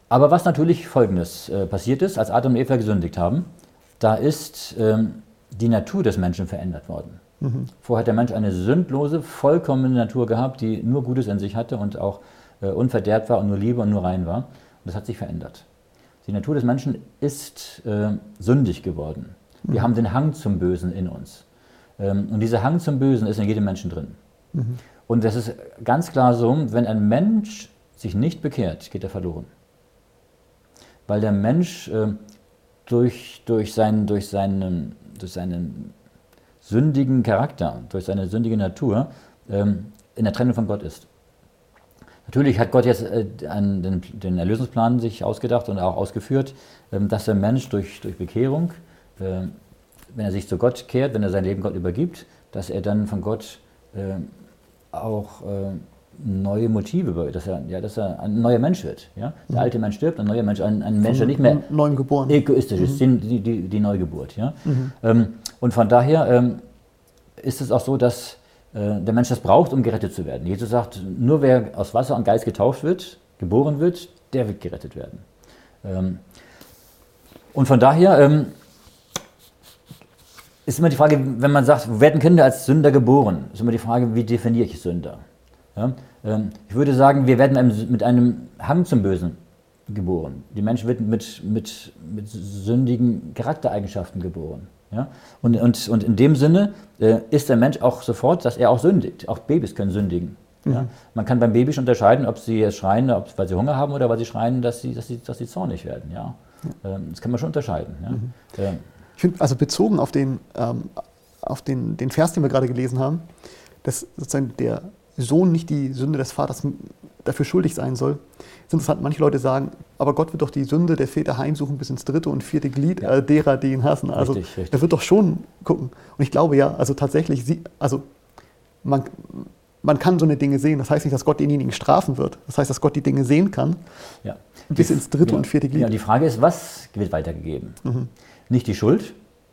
Aber was natürlich Folgendes äh, passiert ist, als Adam und Eva gesündigt haben, da ist ähm, die Natur des Menschen verändert worden. Mhm. Vorher hat der Mensch eine sündlose, vollkommene Natur gehabt, die nur Gutes in sich hatte und auch äh, unverderbt war und nur Liebe und nur rein war. Und das hat sich verändert. Die Natur des Menschen ist äh, sündig geworden. Mhm. Wir haben den Hang zum Bösen in uns. Ähm, und dieser Hang zum Bösen ist in jedem Menschen drin. Mhm. Und das ist ganz klar so, wenn ein Mensch sich nicht bekehrt, geht er verloren. Weil der Mensch äh, durch, durch, seinen, durch, seinen, durch seinen sündigen Charakter, durch seine sündige Natur ähm, in der Trennung von Gott ist. Natürlich hat Gott jetzt äh, einen, den, den Erlösungsplan sich ausgedacht und auch ausgeführt, ähm, dass der Mensch durch, durch Bekehrung, äh, wenn er sich zu Gott kehrt, wenn er sein Leben Gott übergibt, dass er dann von Gott äh, auch äh, neue Motive, dass er, ja, dass er ein neuer Mensch wird. Ja? Der mhm. alte Mensch stirbt, ein neuer Mensch, ein, ein Mensch, der nicht mehr neuem geboren. egoistisch ist, mhm. die, die, die Neugeburt. Ja? Mhm. Ähm, und von daher ähm, ist es auch so, dass äh, der Mensch das braucht, um gerettet zu werden. Jesus sagt, nur wer aus Wasser und Geist getauft wird, geboren wird, der wird gerettet werden. Ähm, und von daher ähm, ist immer die Frage, wenn man sagt, werden Kinder als Sünder geboren, ist immer die Frage, wie definiere ich Sünder? Ja, ähm, ich würde sagen, wir werden mit einem Hang zum Bösen geboren. Die Menschen werden mit, mit, mit sündigen Charaktereigenschaften geboren. Ja? Und, und, und in dem Sinne äh, ist der Mensch auch sofort, dass er auch sündigt. Auch Babys können sündigen. Mhm. Ja? Man kann beim Baby schon unterscheiden, ob sie jetzt schreien, ob, weil sie Hunger haben oder weil sie schreien, dass sie, dass sie, dass sie zornig werden. Ja? Ja. Ähm, das kann man schon unterscheiden. Ja? Mhm. Ähm, ich finde, also bezogen auf, den, ähm, auf den, den Vers, den wir gerade gelesen haben, dass sozusagen der Sohn nicht die Sünde des Vaters dafür schuldig sein soll. Es ist interessant, manche Leute sagen, aber Gott wird doch die Sünde der Väter heimsuchen bis ins dritte und vierte Glied ja. äh, derer, die ihn hassen. Also richtig, richtig. Er wird doch schon gucken. Und ich glaube ja, also tatsächlich, sie, also man, man kann so eine Dinge sehen. Das heißt nicht, dass Gott denjenigen strafen wird. Das heißt, dass Gott die Dinge sehen kann ja. bis die, ins dritte ja. und vierte Glied. Ja, die Frage ist, was wird weitergegeben? Mhm. Nicht die Schuld.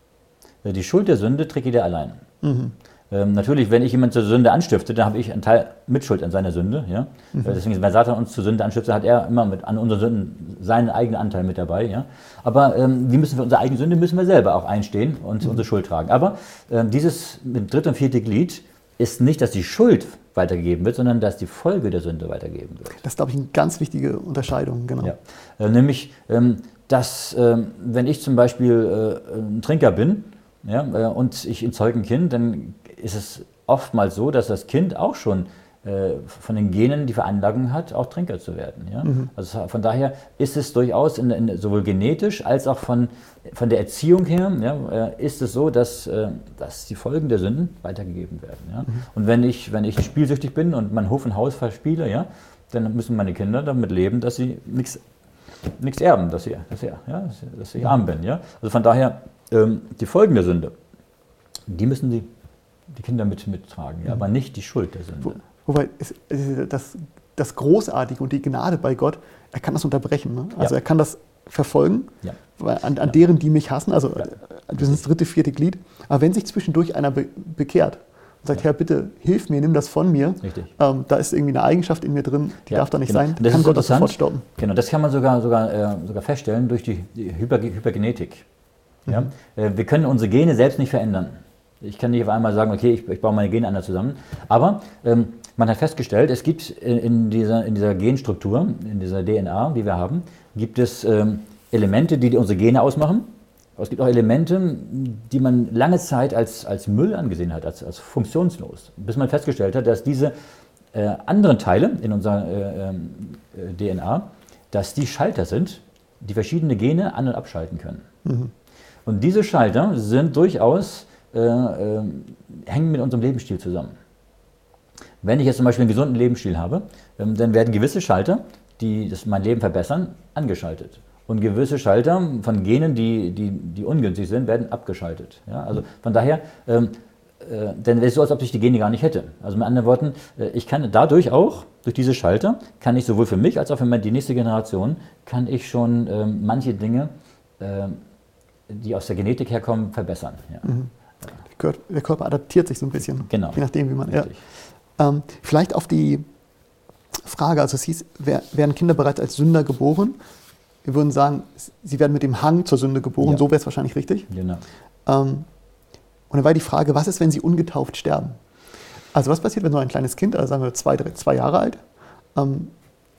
Die Schuld der Sünde trägt jeder allein. Mhm. Ähm, natürlich, wenn ich jemanden zur Sünde anstifte, dann habe ich einen Teil Mitschuld an seiner Sünde. Ja? Mhm. Deswegen, wenn Satan uns zur Sünde anstiftet, hat er immer mit an unseren Sünden seinen eigenen Anteil mit dabei. Ja? Aber ähm, wir müssen für unsere eigene Sünde müssen wir selber auch einstehen und mhm. unsere Schuld tragen. Aber ähm, dieses mit dritte und vierte Glied ist nicht, dass die Schuld weitergegeben wird, sondern dass die Folge der Sünde weitergegeben wird. Das ist, glaube ich, eine ganz wichtige Unterscheidung. Genau. Ja. Äh, nämlich, ähm, dass ähm, wenn ich zum Beispiel äh, ein Trinker bin, ja, äh, und ich entzeuge ein Kind, dann ist es oftmals so, dass das Kind auch schon äh, von den Genen die Veranlagung hat, auch Trinker zu werden. Ja? Mhm. Also von daher ist es durchaus in, in, sowohl genetisch als auch von, von der Erziehung her, ja, äh, ist es so, dass, äh, dass die Folgen der Sünden weitergegeben werden. Ja? Mhm. Und wenn ich, wenn ich spielsüchtig bin und mein Hof und Haus verspiele, ja, dann müssen meine Kinder damit leben, dass sie nichts nichts erben, dass, sie, dass, sie, ja, dass ich arm bin. Ja? Also von daher, ähm, die Folgen der Sünde, die müssen die die Kinder mit, mittragen, ja, aber nicht die Schuld der Sünde. Wo, wobei es, das, das Großartige und die Gnade bei Gott, er kann das unterbrechen. Ne? Also ja. er kann das verfolgen, ja. an, an ja. deren, die mich hassen, also ja. das ist das dritte, vierte Glied. Aber wenn sich zwischendurch einer be- bekehrt und sagt, ja. Herr, bitte hilf mir, nimm das von mir, ähm, da ist irgendwie eine Eigenschaft in mir drin, die ja, darf da nicht genau. sein, das kann Gott das sofort stoppen. Genau, das kann man sogar, sogar, äh, sogar feststellen durch die, die Hyper, Hypergenetik. Mhm. Ja? Äh, wir können unsere Gene selbst nicht verändern. Ich kann nicht auf einmal sagen, okay, ich, ich baue meine Gene anders zusammen. Aber ähm, man hat festgestellt, es gibt in, in, dieser, in dieser Genstruktur, in dieser D N A, die wir haben, gibt es ähm, Elemente, die, die unsere Gene ausmachen. Aber es gibt auch Elemente, die man lange Zeit als, als Müll angesehen hat, als, als funktionslos. Bis man festgestellt hat, dass diese äh, anderen Teile in unserer äh, äh, D N A, dass die Schalter sind, die verschiedene Gene an- und abschalten können. Mhm. Und diese Schalter sind durchaus Äh, äh, hängen mit unserem Lebensstil zusammen. Wenn ich jetzt zum Beispiel einen gesunden Lebensstil habe, ähm, dann werden gewisse Schalter, die das mein Leben verbessern, angeschaltet. Und gewisse Schalter von Genen, die, die, die ungünstig sind, werden abgeschaltet. Ja? Also von daher, ähm, äh, dann wäre es so, als ob ich die Gene gar nicht hätte. Also mit anderen Worten, äh, ich kann dadurch auch, durch diese Schalter, kann ich sowohl für mich als auch für die nächste Generation, kann ich schon äh, manche Dinge, äh, die aus der Genetik herkommen, verbessern. Ja. Mhm. Der Körper adaptiert sich so ein bisschen, genau. je nachdem, wie man... Ja. Ähm, vielleicht auf die Frage, also es hieß, werden Kinder bereits als Sünder geboren? wir würden sagen, sie werden mit dem Hang zur Sünde geboren, ja. So wäre es wahrscheinlich richtig. Genau. Ähm, und dann war die Frage, was ist, wenn sie ungetauft sterben? Also was passiert, wenn so ein kleines Kind, also sagen wir zwei, drei, zwei Jahre alt, ähm,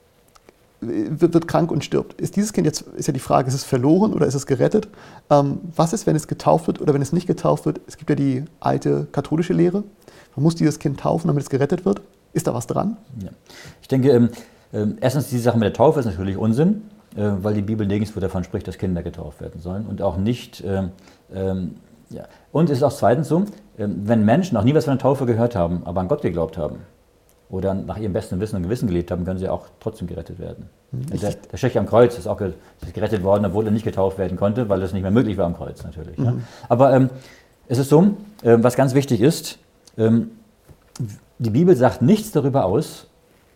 wird, wird krank und stirbt? Ist dieses Kind jetzt, ist ja die Frage, ist es verloren oder ist es gerettet? Ähm, was ist, wenn es getauft wird oder wenn es nicht getauft wird? Es gibt ja die alte katholische Lehre, man muss dieses Kind taufen, damit es gerettet wird. Ist da was dran? Ja. Ich denke, ähm, äh, erstens, die Sache mit der Taufe ist natürlich Unsinn, äh, weil die Bibel nirgendwo davon spricht, dass Kinder getauft werden sollen und auch nicht... Ähm, ähm, ja. Und es ist auch zweitens so, ähm, wenn Menschen auch nie was von der Taufe gehört haben, aber an Gott geglaubt haben oder nach ihrem besten Wissen und Gewissen gelebt haben, können sie auch trotzdem gerettet werden. Mhm. Der, der Stech am Kreuz ist auch gerettet worden, obwohl er nicht getauft werden konnte, weil es nicht mehr möglich war am Kreuz natürlich. Mhm. Ja. Aber ähm, es ist so, äh, was ganz wichtig ist, ähm, die Bibel sagt nichts darüber aus,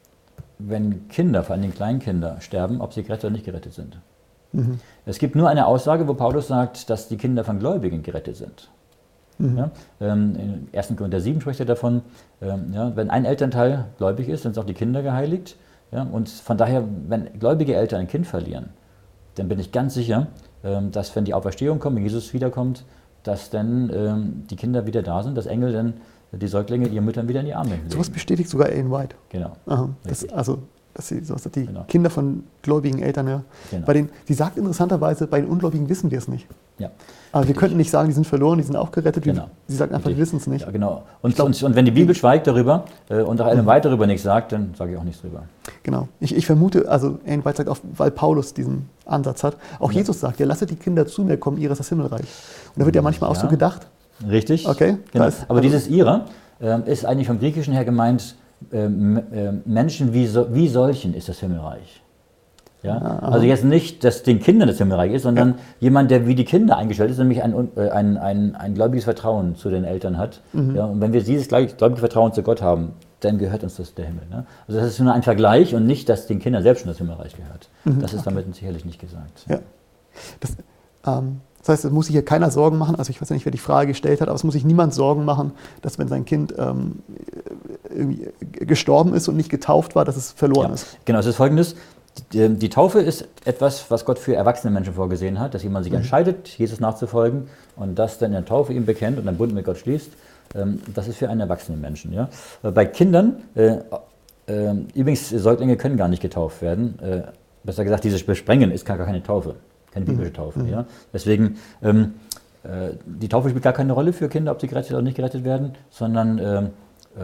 wenn Kinder, vor allem Kleinkinder, sterben, ob sie gerettet oder nicht gerettet sind. Mhm. Es gibt nur eine Aussage, wo Paulus sagt, dass die Kinder von Gläubigen gerettet sind. Mhm. Ja, ähm, in ersten Korinther sieben spricht er davon, ähm, ja, wenn ein Elternteil gläubig ist, dann sind auch die Kinder geheiligt. Ja, und von daher, wenn gläubige Eltern ein Kind verlieren, dann bin ich ganz sicher, ähm, dass wenn die Auferstehung kommt, wenn Jesus wiederkommt, dass dann ähm, die Kinder wieder da sind, dass Engel dann die Säuglinge ihren Müttern wieder in die Arme legen. So was bestätigt sogar Ellen White. Genau. Aha, das, also, dass sie, so, dass die genau. Kinder von gläubigen Eltern, ja. Genau. Bei den, sie sagt interessanterweise, bei den Ungläubigen wissen wir es nicht. Ja. Aber wir könnten nicht sagen, die sind verloren, die sind auch gerettet. Genau. Sie sagt einfach, wir wissen es nicht. Ja, genau. Und, glaub, und, und wenn die Bibel schweigt darüber äh, und auch Ellen White darüber nichts sagt, dann sage ich auch nichts drüber. Genau. Ich, ich vermute, also Ellen White sagt auch, weil Paulus diesen Ansatz hat, auch ja. Jesus sagt, ja, lasset die Kinder zu mir kommen, ihres das Himmelreich. Und da wird ja manchmal ja. auch so gedacht. Richtig. Okay. Genau. Ist, aber also, dieses ihrer äh, ist eigentlich vom Griechischen her gemeint, äh, äh, Menschen wie, so, wie solchen ist das Himmelreich. Ja? Also jetzt nicht, dass den Kindern das Himmelreich ist, sondern ja. jemand, der wie die Kinder eingestellt ist, nämlich ein, ein, ein, ein gläubiges Vertrauen zu den Eltern hat. Mhm. Ja? Und wenn wir dieses gläubige Vertrauen zu Gott haben, dann gehört uns das der Himmel. Ne? Also das ist nur ein Vergleich und nicht, dass den Kindern selbst schon das Himmelreich gehört. Mhm. Das ist okay. damit sicherlich nicht gesagt. Ja. Das, ähm, das heißt, es muss sich hier keiner Sorgen machen, also ich weiß ja nicht, wer die Frage gestellt hat, aber es muss sich niemand Sorgen machen, dass wenn sein Kind ähm, irgendwie gestorben ist und nicht getauft war, dass es verloren ja. ist. Genau, es ist Folgendes. Die, die Taufe ist etwas, was Gott für erwachsene Menschen vorgesehen hat, dass jemand sich mhm. entscheidet, Jesus nachzufolgen und das dann in der Taufe ihm bekennt und einen Bund mit Gott schließt. Ähm, das ist für einen erwachsenen Menschen. Ja? Bei Kindern, äh, äh, übrigens, Säuglinge können gar nicht getauft werden. Äh, besser gesagt, dieses Besprengen ist gar keine Taufe, keine biblische Taufe. Mhm. Ja? Deswegen, ähm, äh, die Taufe spielt gar keine Rolle für Kinder, ob sie gerettet oder nicht gerettet werden, sondern äh, äh,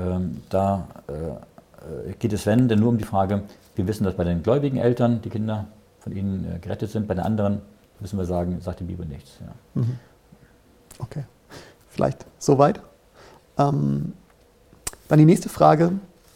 da äh, geht es, wenn, denn nur um die Frage, wir wissen, dass bei den gläubigen Eltern die Kinder von ihnen äh, gerettet sind, bei den anderen müssen wir sagen, sagt die Bibel nichts. Ja. Mhm. Okay, vielleicht soweit. Ähm, dann die nächste Frage,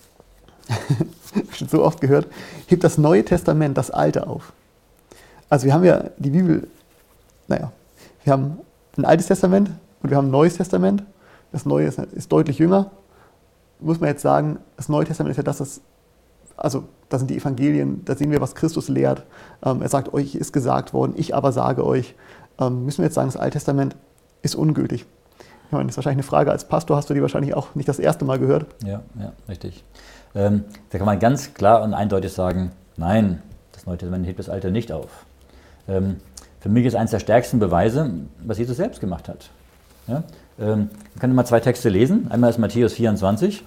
schon so oft gehört, hebt das Neue Testament das Alte auf? Also wir haben ja die Bibel, naja, wir haben ein Altes Testament und wir haben ein Neues Testament. Das Neue ist, ist deutlich jünger. Muss man jetzt sagen, das Neue Testament ist ja das, das also da sind die Evangelien, da sehen wir, was Christus lehrt. Ähm, er sagt, euch ist gesagt worden, ich aber sage euch. Ähm, müssen wir jetzt sagen, das Alte Testament ist ungültig? Ich meine, das ist wahrscheinlich eine Frage, als Pastor hast du die wahrscheinlich auch nicht das erste Mal gehört. Ja, ja, richtig. Ähm, da kann man ganz klar und eindeutig sagen, nein, das Neue Testament hebt das Alte nicht auf. Ähm, für mich ist eines der stärksten Beweise, was Jesus selbst gemacht hat. Ja? Ähm, wir können mal zwei Texte lesen. Einmal ist Matthäus vierundzwanzig.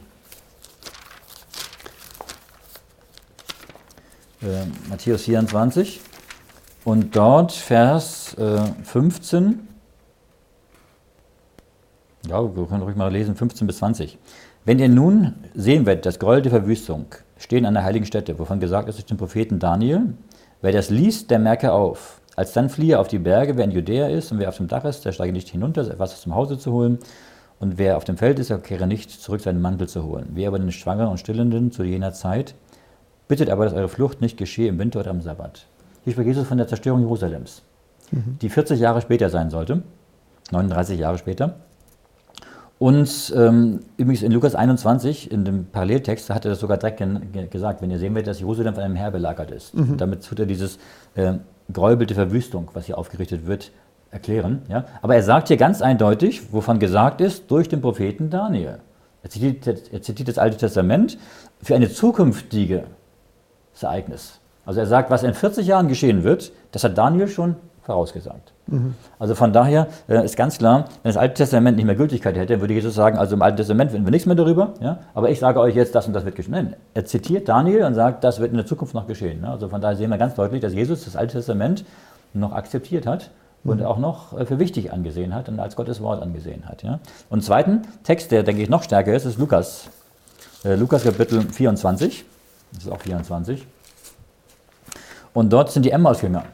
Äh, Matthäus vierundzwanzig und dort Vers äh, fünfzehn, ja, wir können ruhig mal lesen, fünfzehn bis zwanzig. Wenn ihr nun sehen werdet, das Gräuel der Verwüstung stehen an der heiligen Stätte, wovon gesagt ist durch den Propheten Daniel, wer das liest, der merke auf. Alsdann fliehe auf die Berge, wer in Judäa ist und wer auf dem Dach ist, der steige nicht hinunter, etwas zum Hause zu holen. Und wer auf dem Feld ist, der kehre nicht zurück, seinen Mantel zu holen. Wer aber den Schwangeren und Stillenden zu jener Zeit bittet aber, dass eure Flucht nicht geschehe im Winter oder am Sabbat. Hier spricht Jesus von der Zerstörung Jerusalems, mhm. die vierzig Jahre später sein sollte, neununddreißig Jahre später. Und ähm, übrigens in Lukas einundzwanzig, in dem Paralleltext, hat er das sogar direkt ge- gesagt, wenn ihr sehen werdet, dass Jerusalem von einem Heer belagert ist. Mhm. Damit tut er dieses äh, Gräuel der Verwüstung, was hier aufgerichtet wird, erklären. Ja? Aber er sagt hier ganz eindeutig, wovon gesagt ist, durch den Propheten Daniel. Er zitiert, er zitiert das Alte Testament für eine zukünftige Ereignis. Also er sagt, was in vierzig Jahren geschehen wird, das hat Daniel schon vorausgesagt. Mhm. Also von daher äh, ist ganz klar, wenn das Alte Testament nicht mehr Gültigkeit hätte, würde Jesus sagen, also im Alten Testament finden wir nichts mehr darüber, ja, aber ich sage euch jetzt, das und das wird geschehen. Nein, er zitiert Daniel und sagt, das wird in der Zukunft noch geschehen. Ne? Also von daher sehen wir ganz deutlich, dass Jesus das Alte Testament noch akzeptiert hat und mhm. auch noch äh, für wichtig angesehen hat und als Gottes Wort angesehen hat. Ja? Und zweiten Text, der denke ich noch stärker ist, ist Lukas. Äh, Lukas Kapitel vierundzwanzig, das ist auch vierundzwanzig. Und dort sind die Emmaus-Jünger.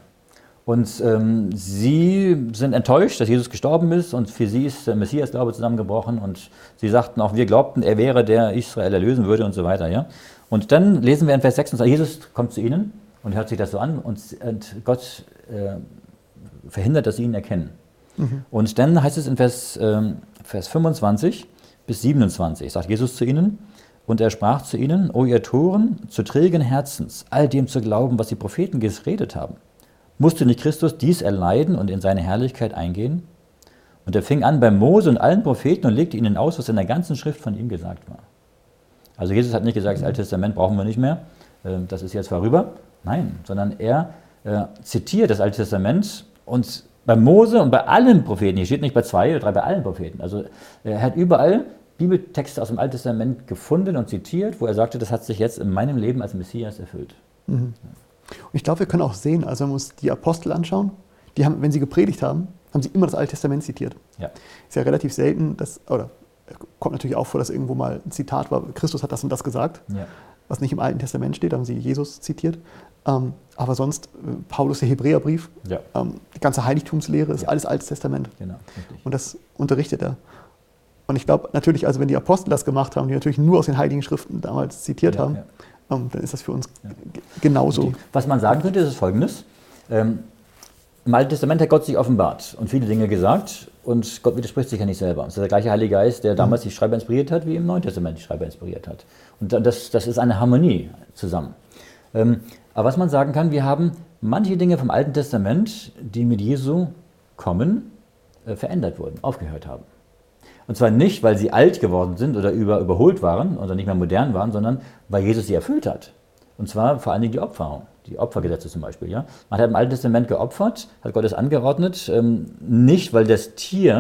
Und ähm, sie sind enttäuscht, dass Jesus gestorben ist und für sie ist der Messias-Glaube zusammengebrochen und sie sagten auch, wir glaubten, er wäre der, der Israel erlösen würde und so weiter. Ja? Und dann lesen wir in Vers sechsundzwanzig, Jesus kommt zu ihnen und hört sich das so an und, und Gott äh, verhindert, dass sie ihn erkennen. Mhm. Und dann heißt es in Vers, ähm, Vers fünfundzwanzig bis siebenundzwanzig, sagt Jesus zu ihnen, und er sprach zu ihnen, O ihr Toren, zu trägen Herzens, all dem zu glauben, was die Propheten geredet haben. Musste nicht Christus dies erleiden und in seine Herrlichkeit eingehen? Und er fing an bei Mose und allen Propheten und legte ihnen aus, was in der ganzen Schrift von ihm gesagt war. Also Jesus hat nicht gesagt, das Alte Testament brauchen wir nicht mehr, das ist jetzt vorüber. Nein, sondern er äh, zitiert das Alte Testament und bei Mose und bei allen Propheten, hier steht nicht bei zwei oder drei, bei allen Propheten. Also er hat überall Bibeltexte aus dem Alten Testament gefunden und zitiert, wo er sagte, das hat sich jetzt in meinem Leben als Messias erfüllt. Mhm. Und ich glaube, wir können auch sehen, also wenn wir uns die Apostel anschauen, die haben, wenn sie gepredigt haben, haben sie immer das Alte Testament zitiert. Ja. Ist ja relativ selten, dass, oder kommt natürlich auch vor, dass irgendwo mal ein Zitat war, Christus hat das und das gesagt, ja. was nicht im Alten Testament steht, haben sie Jesus zitiert. Ähm, aber sonst, äh, Paulus, der Hebräerbrief, ja. ähm, die ganze Heiligtumslehre ist ja. alles Altes Testament. Genau, richtig. Und das unterrichtet er. Und ich glaube natürlich, also wenn die Apostel das gemacht haben, die natürlich nur aus den Heiligen Schriften damals zitiert ja, haben, ja. Ähm, dann ist das für uns ja. g- genauso. Okay. Was man sagen könnte, ist Folgendes. Ähm, Im Alten Testament hat Gott sich offenbart und viele Dinge gesagt und Gott widerspricht sich ja nicht selber. Es ist der gleiche Heilige Geist, der damals mhm. die Schreiber inspiriert hat, wie im Neuen Testament die Schreiber inspiriert hat. Und das, das ist eine Harmonie zusammen. Ähm, aber was man sagen kann, wir haben manche Dinge vom Alten Testament, die mit Jesu kommen, äh, verändert wurden, aufgehört haben. Und zwar nicht, weil sie alt geworden sind oder über, überholt waren oder nicht mehr modern waren, sondern weil Jesus sie erfüllt hat. Und zwar vor allen Dingen die Opferung, die Opfergesetze zum Beispiel. Ja? Man hat im Alten Testament geopfert, hat Gott es angeordnet, ähm, nicht weil das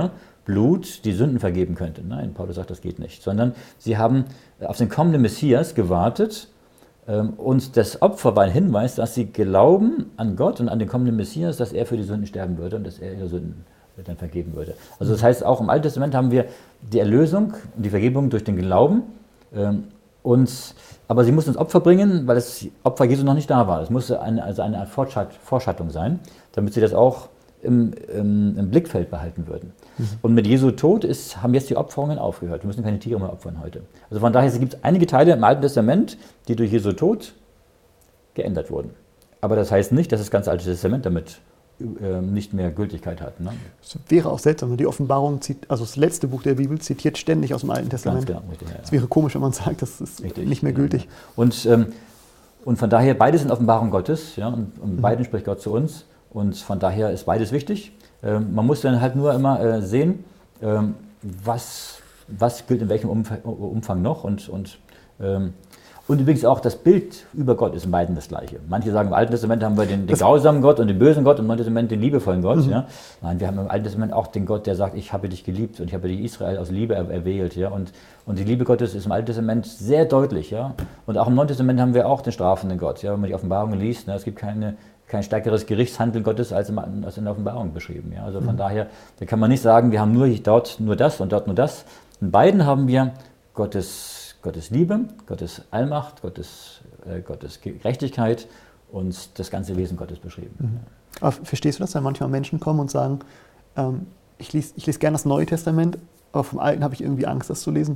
Tierblut die Sünden vergeben könnte. Nein, Paulus sagt, das geht nicht. Sondern sie haben auf den kommenden Messias gewartet ähm, und das Opfer war ein Hinweis, dass sie glauben an Gott und an den kommenden Messias, dass er für die Sünden sterben würde und dass er ihre Sünden dann vergeben würde. Also das heißt, auch im Alten Testament haben wir die Erlösung und die Vergebung durch den Glauben. Ähm, und, aber sie mussten das Opfer bringen, weil das Opfer Jesu noch nicht da war. Es musste eine, also eine Art Vorschatt, Vorschattung sein, damit sie das auch im, im, im Blickfeld behalten würden. Mhm. Und mit Jesu Tod ist, haben jetzt die Opferungen aufgehört. Wir müssen keine Tiere mehr opfern heute. Also von daher gibt es einige Teile im Alten Testament, die durch Jesu Tod geändert wurden. Aber das heißt nicht, dass das ganze Alte Testament damit nicht mehr Gültigkeit hat. Ne? Das wäre auch seltsam, die Offenbarung, also das letzte Buch der Bibel, zitiert ständig aus dem Alten Testament. Ganz genau, richtig, ja, ja. Es wäre komisch, wenn man sagt, das ist richtig, nicht mehr gültig. Ja. Und, ähm, und von daher, beides sind Offenbarung Gottes, ja, und, und mhm. beiden spricht Gott zu uns und von daher ist beides wichtig. Ähm, man muss dann halt nur immer äh, sehen, ähm, was, was gilt in welchem Umfang, Umfang noch und, und ähm, Und übrigens auch das Bild über Gott ist in beiden das gleiche. Manche sagen, im Alten Testament haben wir den, den grausamen Gott und den bösen Gott, im Neuen Testament den liebevollen Gott. Mhm. Ja. Nein, wir haben im Alten Testament auch den Gott, der sagt, ich habe dich geliebt und ich habe dich Israel aus Liebe erwählt. Ja. Und, und die Liebe Gottes ist im Alten Testament sehr deutlich. Ja. Und auch im Neuen Testament haben wir auch den strafenden Gott. Ja. Wenn man die Offenbarung liest, ne, es gibt keine, kein stärkeres Gerichtshandeln Gottes als, im, als in der Offenbarung beschrieben. Ja. Also von mhm. daher, da kann man nicht sagen, wir haben nur dort nur das und dort nur das. In beiden haben wir Gottes Gottes Liebe, Gottes Allmacht, Gottes, äh, Gottes Gerechtigkeit und das ganze Wesen Gottes beschrieben. Mhm. Aber verstehst du das, wenn manchmal Menschen kommen und sagen, ähm, ich lese ich lese gerne das Neue Testament, aber vom Alten habe ich irgendwie Angst, das zu lesen?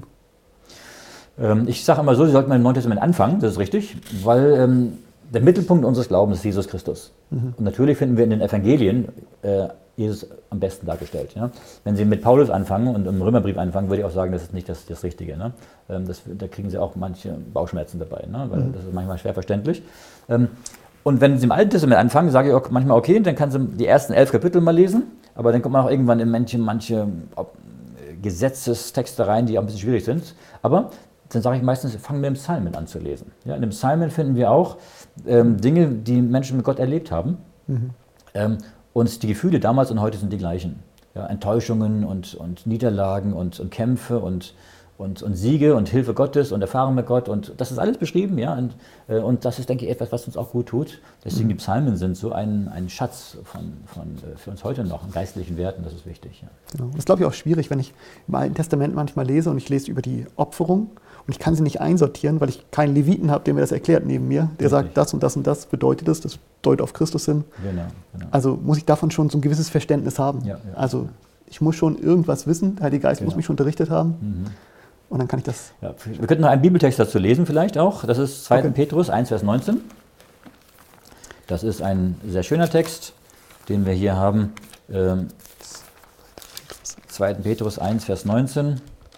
Ähm, ich sage immer so, Sie sollten mit dem Neuen Testament anfangen, das ist richtig, weil ähm, der Mittelpunkt unseres Glaubens ist Jesus Christus. Mhm. Und natürlich finden wir in den Evangelien äh, Jesus am besten dargestellt. Ja? Wenn Sie mit Paulus anfangen und im Römerbrief anfangen, würde ich auch sagen, das ist nicht das, das Richtige. Ne? Das, da kriegen Sie auch manche Bauchschmerzen dabei, ne? Weil mhm. das ist manchmal schwer verständlich. Und wenn Sie im Alten Testament anfangen, sage ich auch manchmal, okay, dann kannst du die ersten elf Kapitel mal lesen, aber dann kommt man auch irgendwann in manche, manche Gesetzestexte rein, die auch ein bisschen schwierig sind. Aber dann sage ich meistens, fangen wir im Psalmen an zu lesen. Ja, in den Psalmen finden wir auch ähm, Dinge, die Menschen mit Gott erlebt haben. Mhm. Ähm, und die Gefühle damals und heute sind die gleichen. Ja, Enttäuschungen und, und Niederlagen und, und Kämpfe und, und, und Siege und Hilfe Gottes und Erfahrung mit Gott. Und das ist alles beschrieben. Ja, und, äh, und das ist, denke ich, etwas, was uns auch gut tut. Deswegen die Psalmen sind so ein, ein Schatz von, von, äh, für uns heute noch, an geistlichen Werten. Das ist wichtig. Ja. Genau. Das ist, glaube ich, auch schwierig, wenn ich im Alten Testament manchmal lese und ich lese über die Opferung. Und ich kann sie nicht einsortieren, weil ich keinen Leviten habe, der mir das erklärt neben mir. Der Richtig. sagt, das und das und das bedeutet es, das deutet auf Christus hin. Genau, genau. Also muss ich davon schon so ein gewisses Verständnis haben. Ja, ja, also ich muss schon irgendwas wissen, der Heilige Geist genau. muss mich schon unterrichtet haben. Mhm. Und dann kann ich das... Ja, wir könnten noch einen Bibeltext dazu lesen vielleicht auch. Das ist zweiter Okay. Petrus eins, Vers neunzehn. Das ist ein sehr schöner Text, den wir hier haben. Ähm, zweiter Petrus eins, Vers neunzehn.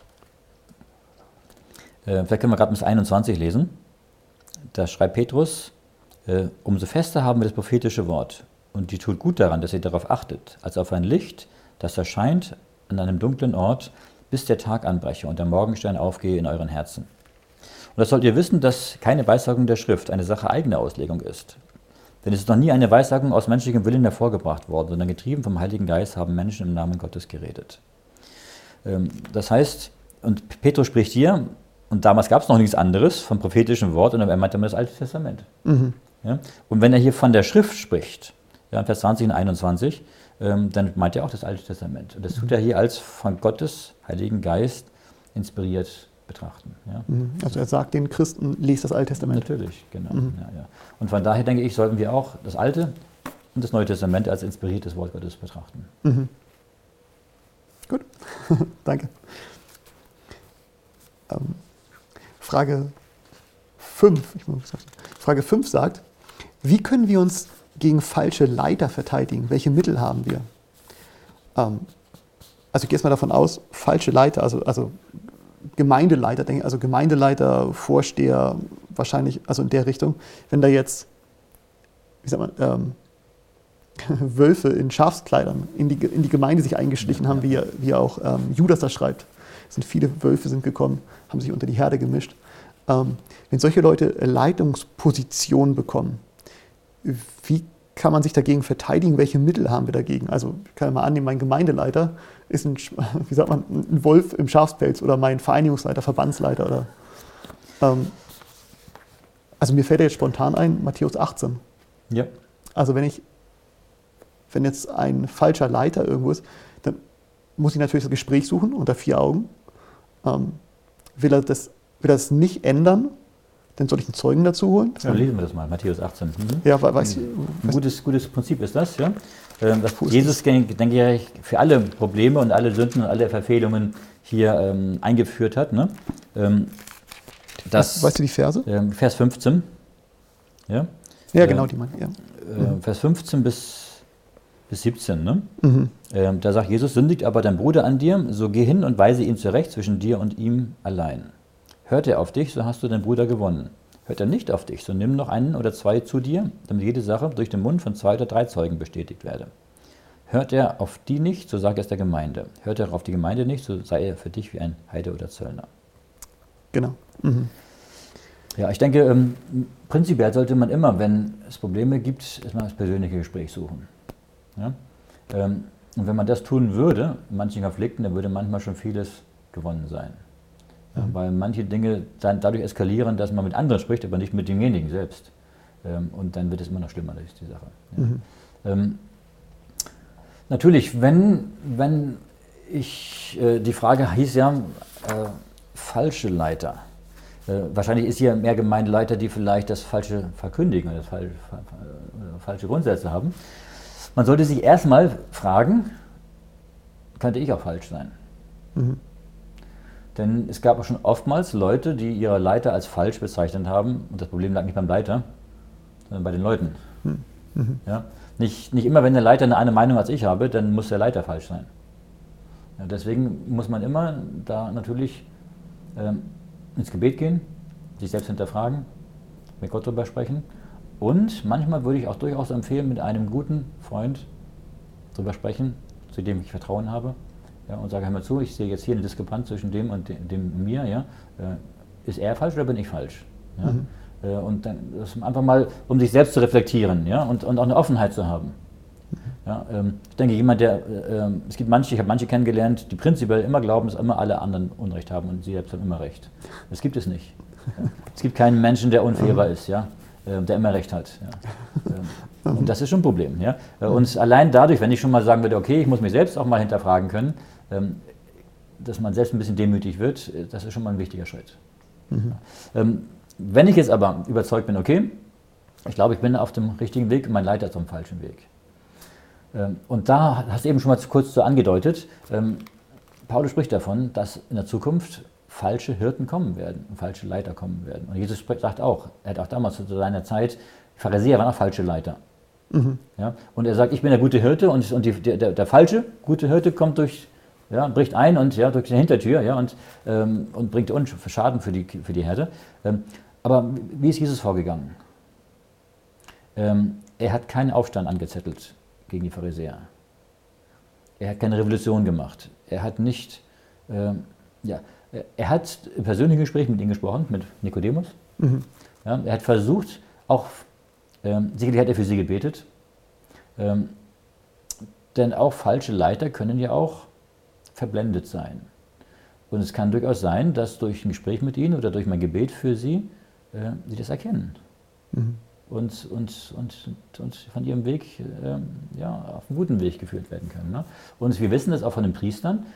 Vielleicht können wir gerade bis einundzwanzig lesen. Da schreibt Petrus, äh, umso fester haben wir das prophetische Wort. Und die tut gut daran, dass ihr darauf achtet, als auf ein Licht, das erscheint an einem dunklen Ort, bis der Tag anbreche und der Morgenstern aufgehe in euren Herzen. Und das sollt ihr wissen, dass keine Weissagung der Schrift eine Sache eigener Auslegung ist. Denn es ist noch nie eine Weissagung aus menschlichem Willen hervorgebracht worden, sondern getrieben vom Heiligen Geist haben Menschen im Namen Gottes geredet. Ähm, das heißt, und Petrus spricht hier, und damals gab es noch nichts anderes vom prophetischen Wort, und er meint damit das Alte Testament. Mhm. Ja? Und wenn er hier von der Schrift spricht, ja, in Vers zwanzig und einundzwanzig, ähm, dann meint er auch das Alte Testament. Und das tut er hier als von Gottes Heiligen Geist inspiriert betrachten. Ja? Mhm. Also er sagt den Christen, lest das Alte Testament. Natürlich, genau. Mhm. Ja, ja. Und von daher denke ich, sollten wir auch das Alte und das Neue Testament als inspiriertes Wort Gottes betrachten. Mhm. Gut, danke. Ähm. Frage fünf, ich muss sagen, Frage fünf sagt, wie können wir uns gegen falsche Leiter verteidigen? Welche Mittel haben wir? Ähm, also ich gehe jetzt mal davon aus, falsche Leiter, also, also Gemeindeleiter, denke ich, also Gemeindeleiter, Vorsteher, wahrscheinlich, also in der Richtung, wenn da jetzt, wie sagt man, ähm, Wölfe in Schafskleidern in die, in die Gemeinde sich eingeschlichen ja, haben, ja. wie, wie auch ähm, Judas das schreibt. Es sind viele Wölfe sind gekommen, haben sich unter die Herde gemischt. Ähm, wenn solche Leute Leitungspositionen bekommen, wie kann man sich dagegen verteidigen? Welche Mittel haben wir dagegen? Also ich kann mal annehmen, mein Gemeindeleiter ist ein, wie sagt man, ein Wolf im Schafspelz oder mein Vereinigungsleiter, Verbandsleiter. Oder, ähm, also mir fällt ja jetzt spontan ein, Matthäus achtzehn. Ja. Also wenn ich, wenn jetzt ein falscher Leiter irgendwo ist, dann muss ich natürlich das Gespräch suchen unter vier Augen. Ähm, will, er das, will er das nicht ändern, dann soll ich einen Zeugen dazu holen. Ja, lesen wir das mal, Matthäus achtzehn. Mhm. Ja, weiß, ein gutes, gutes Prinzip ist das, ja. Das Jesus, denke ich, für alle Probleme und alle Sünden und alle Verfehlungen hier ähm, eingeführt hat. Ne? Ähm, das, weißt du die Verse? Ähm, Vers fünfzehn. Ja, ja genau, die meine ich. Ja. Äh, Vers fünfzehn bis bis siebzehn, ne? Mhm. Ähm, da sagt Jesus, sündigt aber dein Bruder an dir, so geh hin und weise ihn zurecht zwischen dir und ihm allein. Hört er auf dich, so hast du deinen Bruder gewonnen. Hört er nicht auf dich, so nimm noch einen oder zwei zu dir, damit jede Sache durch den Mund von zwei oder drei Zeugen bestätigt werde. Hört er auf die nicht, so sag es der Gemeinde. Hört er auf die Gemeinde nicht, so sei er für dich wie ein Heide oder Zöllner. Genau. Mhm. Ja, ich denke, ähm, prinzipiell sollte man immer, wenn es Probleme gibt, erstmal das persönliche Gespräch suchen. Ja? Ähm, und wenn man das tun würde, in manchen Konflikten, dann würde manchmal schon vieles gewonnen sein. Ja, mhm. Weil manche Dinge dann dadurch eskalieren, dass man mit anderen spricht, aber nicht mit demjenigen selbst. Ähm, und dann wird es immer noch schlimmer, das ist die Sache. Ja. Mhm. Ähm, natürlich, wenn, wenn ich, äh, die Frage hieß ja, äh, falsche Leiter. Äh, wahrscheinlich ist hier mehr Gemeindeleiter, die vielleicht das Falsche verkündigen oder das falsche, äh, falsche Grundsätze haben. Man sollte sich erstmal fragen, könnte ich auch falsch sein? Mhm. Denn es gab auch schon oftmals Leute, die ihre Leiter als falsch bezeichnet haben. Und das Problem lag nicht beim Leiter, sondern bei den Leuten. Mhm. Ja? Nicht, nicht immer, wenn der Leiter eine andere Meinung als ich habe, dann muss der Leiter falsch sein. Ja, deswegen muss man immer da natürlich ähm, ins Gebet gehen, sich selbst hinterfragen, mit Gott darüber sprechen. Und manchmal würde ich auch durchaus empfehlen, mit einem guten Freund darüber sprechen, zu dem ich Vertrauen habe. Ja, und sage, hör mal zu, ich sehe jetzt hier eine Diskrepanz zwischen dem und dem, dem mir. Ja. ist er falsch oder bin ich falsch? Ja? Mhm. Äh, und dann das einfach mal, um sich selbst zu reflektieren, ja? und, und auch eine Offenheit zu haben. Ja, ähm, ich denke, jemand, der, äh, es gibt manche, ich habe manche kennengelernt, die prinzipiell immer glauben, dass immer alle anderen Unrecht haben und sie selbst haben immer Recht. Das gibt es nicht. Ja. Es gibt keinen Menschen, der unfehlbar ist, ja, äh, der immer Recht hat. Ja. Ähm, und das ist schon ein Problem. Ja. Äh, und allein dadurch, wenn ich schon mal sagen würde, okay, ich muss mich selbst auch mal hinterfragen können, ähm, dass man selbst ein bisschen demütig wird, das ist schon mal ein wichtiger Schritt. Mhm. Ja. Ähm, wenn ich jetzt aber überzeugt bin, okay, ich glaube, ich bin auf dem richtigen Weg und mein Leiter ist auf dem falschen Weg. Und da hast du eben schon mal kurz so angedeutet, ähm, Paulus spricht davon, dass in der Zukunft falsche Hirten kommen werden, falsche Leiter kommen werden. Und Jesus sagt auch, er hat auch damals zu seiner Zeit, die Pharisäer waren auch falsche Leiter. Mhm. Ja? Und er sagt, ich bin der gute Hirte und, und die, der, der falsche gute Hirte kommt durch, ja, bricht ein und ja, durch die Hintertür ja, und, ähm, und bringt uns Schaden für die, für die Herde. Ähm, aber wie ist Jesus vorgegangen? Ähm, er hat keinen Aufstand angezettelt gegen die Pharisäer. Er hat keine Revolution gemacht. Er hat nicht, äh, ja, er hat im persönlichen Gespräch mit ihnen gesprochen, mit Nikodemus. Mhm. Ja, er hat versucht, auch, ähm, sicherlich hat er für sie gebetet, ähm, denn auch falsche Leiter können ja auch verblendet sein. Und es kann durchaus sein, dass durch ein Gespräch mit ihnen oder durch mein Gebet für sie, äh, sie das erkennen. Mhm. Und, und, und, und von ihrem Weg ähm, ja, auf einen guten Weg geführt werden können. Ne? Und wir wissen das auch von den Priestern,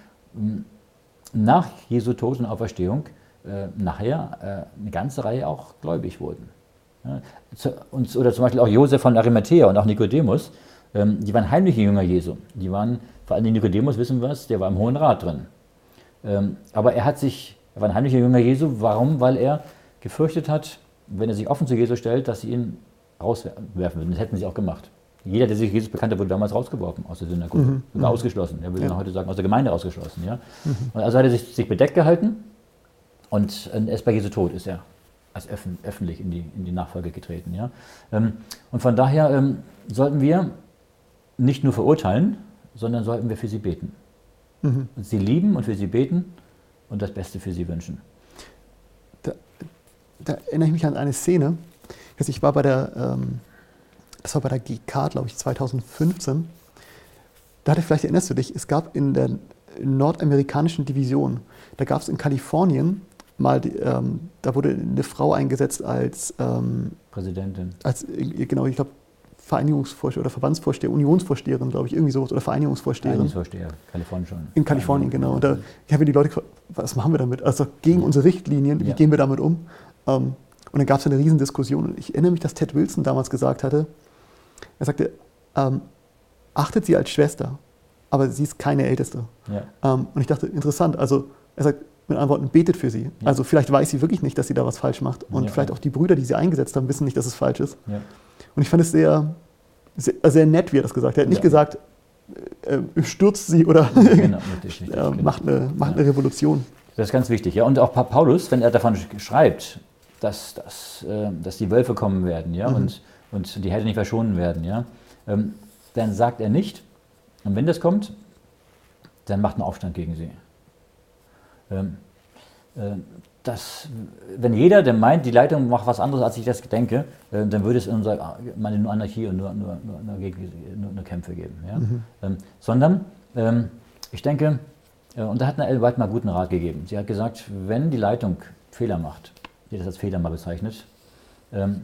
nach Jesu Tod und Auferstehung äh, nachher äh, eine ganze Reihe auch gläubig wurden. Ja? Und, oder zum Beispiel auch Josef von Arimathea und auch Nikodemus, ähm, die waren heimliche Jünger Jesu. Die waren, vor allem Nikodemus, wissen wir es, der war im Hohen Rat drin. Ähm, aber er hat sich, er war ein heimlicher Jünger Jesu, warum? Weil er gefürchtet hat, wenn er sich offen zu Jesus stellt, dass sie ihn rauswerfen würden. Das hätten sie auch gemacht. Jeder, der sich Jesus bekannte, wurde damals rausgeworfen aus der Synagoge. Mhm. Sogar ausgeschlossen. Er würde ja. heute sagen, aus der Gemeinde ausgeschlossen. Ja? Mhm. Und also hat er sich, sich bedeckt gehalten und erst bei Jesu Tod ist er als öffn, öffentlich in die, in die Nachfolge getreten. Ja? Und von daher ähm, sollten wir nicht nur verurteilen, sondern sollten wir für sie beten. Mhm. Und sie lieben und für sie beten und das Beste für sie wünschen. Da, da erinnere ich mich an eine Szene. Ich war bei der, ähm, das war bei der G K, glaube ich, zweitausendfünfzehn. Da hatte, vielleicht erinnerst du dich, es gab in der nordamerikanischen Division, da gab es in Kalifornien mal, die, ähm, da wurde eine Frau eingesetzt als ähm, Präsidentin. Als, genau, ich glaube, Vereinigungsvorsteher oder Verbandsvorsteher, Unionsvorsteherin, glaube ich, irgendwie sowas, oder Vereinigungsvorsteherin. Vereinigungsvorsteher, Kalifornien schon. In Kalifornien, genau. Und da haben die Leute gefragt, was machen wir damit? Also gegen unsere Richtlinien, wie ja. gehen wir damit um? Ähm, Und dann gab es eine Riesendiskussion. Und ich erinnere mich, dass Ted Wilson damals gesagt hatte, er sagte, ähm, achtet sie als Schwester, aber sie ist keine Älteste. Ja. Ähm, und ich dachte, interessant, also er sagt mit anderen Worten, betet für sie. Ja. Also vielleicht weiß sie wirklich nicht, dass sie da was falsch macht. Und ja, vielleicht ja. auch die Brüder, die sie eingesetzt haben, wissen nicht, dass es falsch ist. Ja. Und ich fand es sehr, sehr, sehr nett, wie er das gesagt hat. Er hat nicht ja. gesagt, äh, stürzt sie oder genau, richtig, richtig, äh, macht, eine, macht ja. eine Revolution. Das ist ganz wichtig. Ja. Und auch Paulus, wenn er davon schreibt, Dass, dass, äh, dass die Wölfe kommen werden, ja, mhm. und, und die Herde nicht verschonen werden, ja, ähm, dann sagt er nicht, und wenn das kommt, dann macht einen Aufstand gegen sie. Ähm, äh, das, wenn jeder, der meint, die Leitung macht was anderes, als ich das denke, äh, dann würde es in unserer meine, nur Anarchie und nur, nur, nur, nur, nur, nur Kämpfe geben. Ja? Mhm. Ähm, sondern, ähm, ich denke, äh, und da hat Ellen White mal guten Rat gegeben. Sie hat gesagt, wenn die Leitung Fehler macht, die das als Fehler mal bezeichnet, ähm,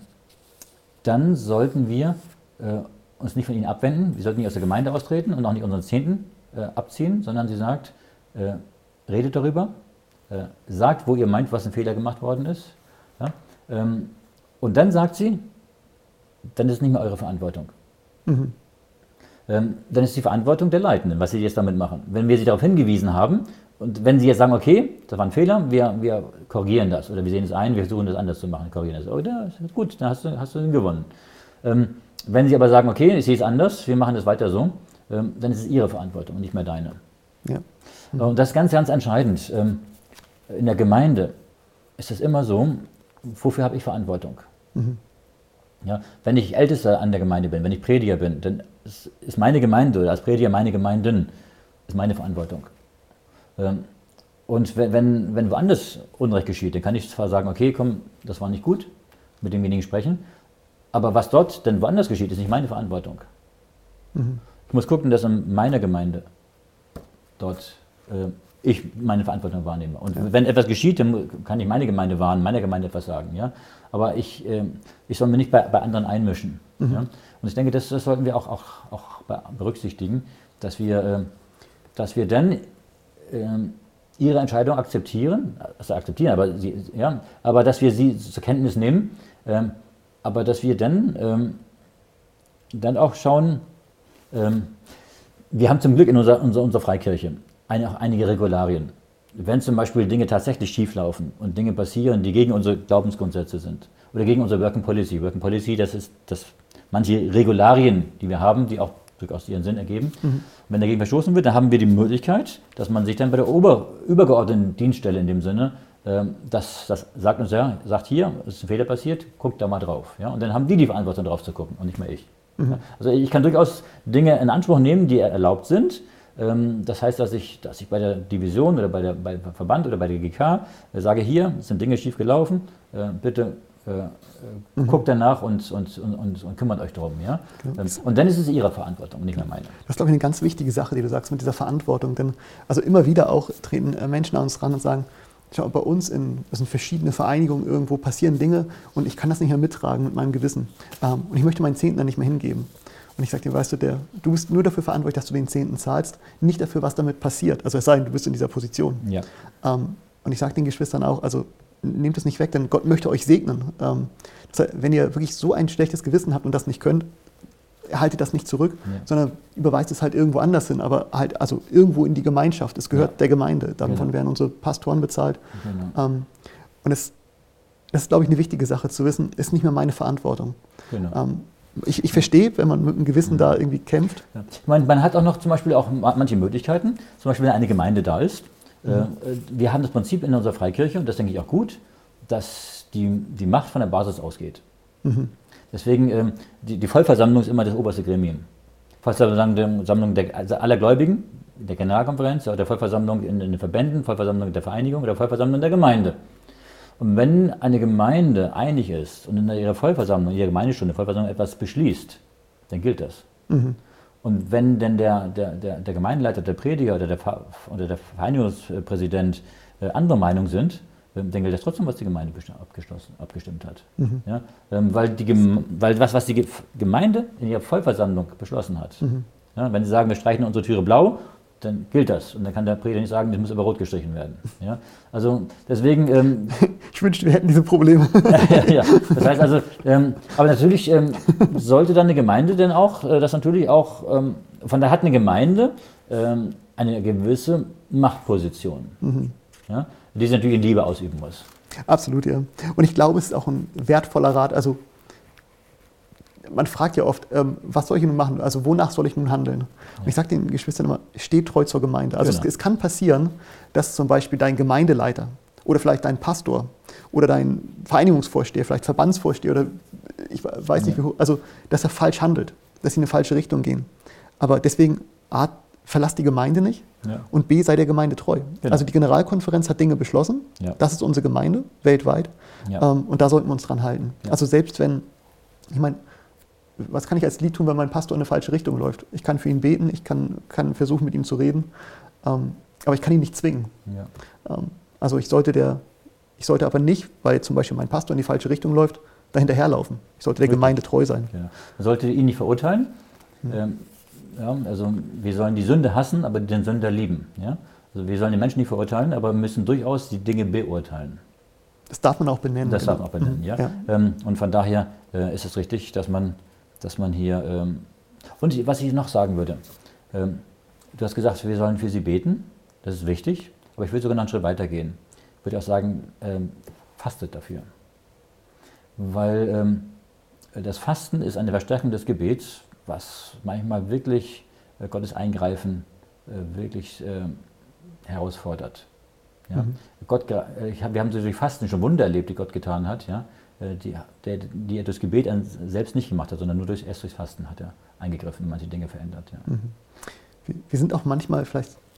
dann sollten wir äh, uns nicht von ihnen abwenden, wir sollten nicht aus der Gemeinde austreten und auch nicht unseren Zehnten äh, abziehen, sondern sie sagt, äh, redet darüber, äh, sagt, wo ihr meint, was ein Fehler gemacht worden ist, ja? ähm, und dann sagt sie, dann ist es nicht mehr eure Verantwortung. Mhm. Ähm, dann ist die Verantwortung der Leitenden, was sie jetzt damit machen. Wenn wir sie darauf hingewiesen haben, und wenn Sie jetzt sagen, okay, das war ein Fehler, wir, wir korrigieren das oder wir sehen es ein, wir versuchen das anders zu machen, korrigieren das. Oder gut, dann hast du, hast du gewonnen. Ähm, wenn Sie aber sagen, okay, ich sehe es anders, wir machen das weiter so, ähm, dann ist es Ihre Verantwortung und nicht mehr deine. Ja. Mhm. Und das ist ganz, ganz entscheidend. Ähm, in der Gemeinde ist es immer so, wofür habe ich Verantwortung? Mhm. Ja, wenn ich Ältester an der Gemeinde bin, wenn ich Prediger bin, dann ist meine Gemeinde oder als Prediger meine Gemeinden, ist meine Verantwortung. und wenn, wenn, wenn woanders Unrecht geschieht, dann kann ich zwar sagen, okay, komm, das war nicht gut, mit demjenigen sprechen, aber was dort denn woanders geschieht, ist nicht meine Verantwortung. Mhm. Ich muss gucken, dass in meiner Gemeinde dort äh, ich meine Verantwortung wahrnehme. Und ja. wenn etwas geschieht, dann kann ich meine Gemeinde warnen, meiner Gemeinde etwas sagen. Ja? Aber ich, äh, ich soll mich nicht bei, bei anderen einmischen. Mhm. Ja? Und ich denke, das, das sollten wir auch, auch, auch berücksichtigen, dass wir, äh, dass wir dann äh, ihre Entscheidung akzeptieren, also akzeptieren, aber, sie, ja, aber dass wir sie zur Kenntnis nehmen, äh, aber dass wir dann, äh, dann auch schauen, äh, wir haben zum Glück in unserer, unserer, unserer Freikirche eine, auch einige Regularien. Wenn zum Beispiel Dinge tatsächlich schieflaufen und Dinge passieren, die gegen unsere Glaubensgrundsätze sind oder gegen unsere Working Policy. Working Policy, das ist das, manche Regularien, die wir haben, die auch durchaus ihren Sinn ergeben. Mhm. Wenn dagegen verstoßen wird, dann haben wir die Möglichkeit, dass man sich dann bei der Ober, übergeordneten Dienststelle in dem Sinne, äh, das, das sagt uns ja, sagt hier, es ist ein Fehler passiert, guckt da mal drauf. Ja? Und dann haben die die Verantwortung drauf zu gucken und nicht mehr ich. Mhm. Ja? Also ich kann durchaus Dinge in Anspruch nehmen, die erlaubt sind. Das heißt, dass ich, dass ich bei der Division oder bei der, beim Verband oder bei der G K sage, hier sind Dinge schief gelaufen, bitte äh, mhm. guckt danach und, und, und, und kümmert euch darum. Ja? Genau. Und dann ist es ihre Verantwortung, nicht mehr meine. Das ist, glaube ich, eine ganz wichtige Sache, die du sagst mit dieser Verantwortung. Denn also immer wieder auch treten Menschen an uns ran und sagen, schau, bei uns in, das sind verschiedene Vereinigungen irgendwo passieren Dinge und ich kann das nicht mehr mittragen mit meinem Gewissen. Und ich möchte meinen Zehnten dann nicht mehr hingeben. Und ich sage dir, weißt du, der, du bist nur dafür verantwortlich, dass du den Zehnten zahlst, nicht dafür, was damit passiert. Also es sei denn, du bist in dieser Position. Ja. Ähm, und ich sage den Geschwistern auch, also nehmt es nicht weg, denn Gott möchte euch segnen. Ähm, das heißt, wenn ihr wirklich so ein schlechtes Gewissen habt und das nicht könnt, haltet das nicht zurück, ja. sondern überweist es halt irgendwo anders hin, aber halt also irgendwo in die Gemeinschaft. Es gehört ja. der Gemeinde. Davon genau. werden unsere Pastoren bezahlt. Genau. Ähm, und es, das ist, glaube ich, eine wichtige Sache zu wissen, ist nicht mehr meine Verantwortung. Genau. Ähm, Ich, ich verstehe, wenn man mit dem Gewissen mhm. da irgendwie kämpft. Ja. Ich meine, man hat auch noch zum Beispiel auch manche Möglichkeiten, zum Beispiel wenn eine Gemeinde da ist. Mhm. Äh, wir haben das Prinzip in unserer Freikirche, und das denke ich auch gut, dass die, die Macht von der Basis ausgeht. Mhm. Deswegen, ähm, die, die Vollversammlung ist immer das oberste Gremium. Vollversammlung der, also aller Gläubigen, der Generalkonferenz, der Vollversammlung in, in den Verbänden, Vollversammlung der Vereinigung oder Vollversammlung der Gemeinde. Und wenn eine Gemeinde einig ist und in ihrer Vollversammlung, in ihrer Gemeindestunde, Vollversammlung etwas beschließt, dann gilt das. Mhm. Und wenn denn der, der, der, der Gemeindeleiter, der Prediger oder der, oder der Vereinigungspräsident äh, anderer Meinung sind, äh, dann gilt das trotzdem, was die Gemeinde abgestimmt hat. Mhm. Ja? Ähm, weil die, weil was, was die Gemeinde in ihrer Vollversammlung beschlossen hat. Mhm. Ja? Wenn sie sagen, wir streichen unsere Türe blau, dann gilt das. Und dann kann der Prediger nicht sagen, das muss über rot gestrichen werden. Ja? Also deswegen... Ähm, ich wünschte, wir hätten diese Probleme. ja, ja. Das heißt also, ähm, aber natürlich ähm, sollte dann eine Gemeinde denn auch, äh, das natürlich auch, ähm, von daher hat eine Gemeinde ähm, eine gewisse Machtposition, mhm. ja? die sie natürlich in Liebe ausüben muss. Absolut, ja. Und ich glaube, es ist auch ein wertvoller Rat, also man fragt ja oft, ähm, was soll ich nun machen? Also wonach soll ich nun handeln? Und ich sage den Geschwistern immer, steht treu zur Gemeinde. Also genau. es, es kann passieren, dass zum Beispiel dein Gemeindeleiter oder vielleicht dein Pastor oder dein Vereinigungsvorsteher, vielleicht Verbandsvorsteher oder ich weiß ja. nicht, wie, also dass er falsch handelt, dass sie in eine falsche Richtung gehen. Aber deswegen A, verlass die Gemeinde nicht ja. und B, sei der Gemeinde treu. Genau. Also die Generalkonferenz hat Dinge beschlossen, ja. das ist unsere Gemeinde weltweit ja. ähm, und da sollten wir uns dran halten. Ja. Also selbst wenn, ich meine, was kann ich als Lied tun, wenn mein Pastor in eine falsche Richtung läuft? Ich kann für ihn beten, ich kann, kann versuchen, mit ihm zu reden, ähm, aber ich kann ihn nicht zwingen. Ja. Ähm, also ich sollte, der, ich sollte aber nicht, weil zum Beispiel mein Pastor in die falsche Richtung läuft, da hinterherlaufen. Ich sollte der Gemeinde treu sein. Ja. Man sollte ihn nicht verurteilen. Hm. Ähm, ja, also wir sollen die Sünde hassen, aber den Sünder lieben. Ja? Also wir sollen die Menschen nicht verurteilen, aber wir müssen durchaus die Dinge beurteilen. Das darf man auch benennen. Das darf man auch benennen, mhm. ja. ja. Ähm, und von daher äh, ist es richtig, dass man dass man hier, ähm, und was ich noch sagen würde, ähm, du hast gesagt, wir sollen für sie beten, das ist wichtig, aber ich würde sogar noch einen Schritt weiter gehen. Ich würde auch sagen, ähm, fastet dafür. Weil ähm, das Fasten ist eine Verstärkung des Gebets, was manchmal wirklich äh, Gottes Eingreifen äh, wirklich äh, herausfordert. Ja? Mhm. Gott, äh, ich hab, wir haben so durch Fasten schon Wunder erlebt, die Gott getan hat, ja? Die, der, die er durch Gebet selbst nicht gemacht hat, sondern nur durch, erst durchs Fasten hat er eingegriffen und manche Dinge verändert. Ja. Mhm. Wir, wir sind auch manchmal vielleicht